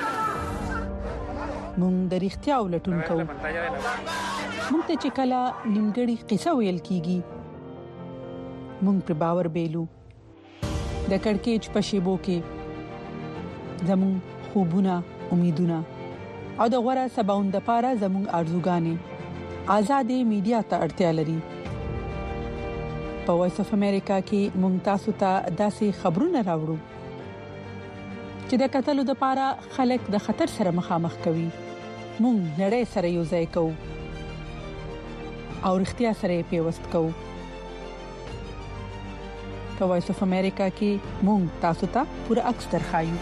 موږ د اړتیا ولټون کوو. موږ ته چې کله نیمګړی قصه ویل کیږي، موږ پر باور بیلو. د کڑکېچ په شیبو کې زموږ خوبونه، امیدونه او د غوړه سباوند لپاره زموږ ارزوګانې آزادې میډیا ته اړتیا لري. په وایس اف امریکا کې ممتاز ته داسې خبرونه راوړو چې د قتل لپاره خلک د خطر سره مخامخ کوي. مونږ نړۍ سره یو ځای کوو او اړتیا سره پیوست کوو. په وایس اف امریکا کې مونږ تاسو ته پوره عکس درخایو.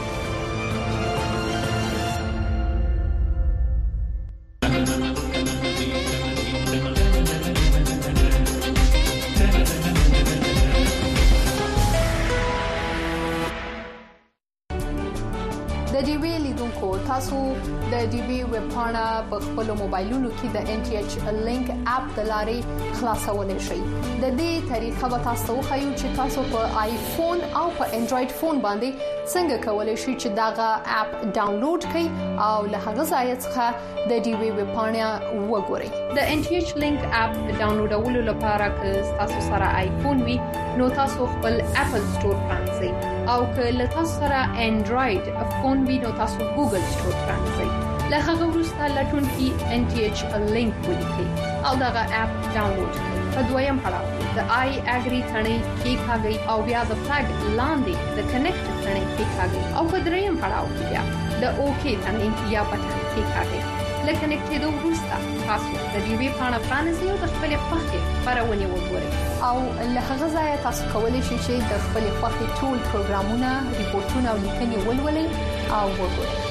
د ډي وی لیدونکو تاسو د ډي وی ویب پاڼه په خپل موبایلونو کې د ان ټي ایچ لینک اپ د لارې خلاصولای شئ. د دې طریقه به تاسو خو چې تاسو په آیفون او په انډراید فون باندې څنګه کولای شئ چې داغه اپ ډاونلوډ کړئ او له هغه ځای څخه د ډي وی ویب پاڼه وګورئ. د ان ټي ایچ لینک اپ ډاونلوډولو لپاره که تاسو سره آیفون وي نو تاسو خپل اپل سٹور پرانځئ او که له تاسو سره انډراید فون وي نو تاسو ګوګل سٹور پرانځئ. له هغه وروسته لټون کې ان ټي ایچ لینک ولیکئ او دغه اپ ډاونلوډ کړئ. په دویم پړاو د آی اګری ثنې کې کاږي او بیا د فلګ لاندې د کنیکټ ثنې کې کاږي او په دریم پړاو کې بیا د اوکی ثنې یا بټن کې کاږي. لکه کنیکټ دوه وروسته تاسو د ډي وی پاڼه پرانیزئ او د خپل خوښې خبرونه وګورئ او له هغه ځای تاسو کولی شئ چې د خپل خوښې ټول پروګرامونه، ریپورتونه او لیکنې ولولئ او وګورئ.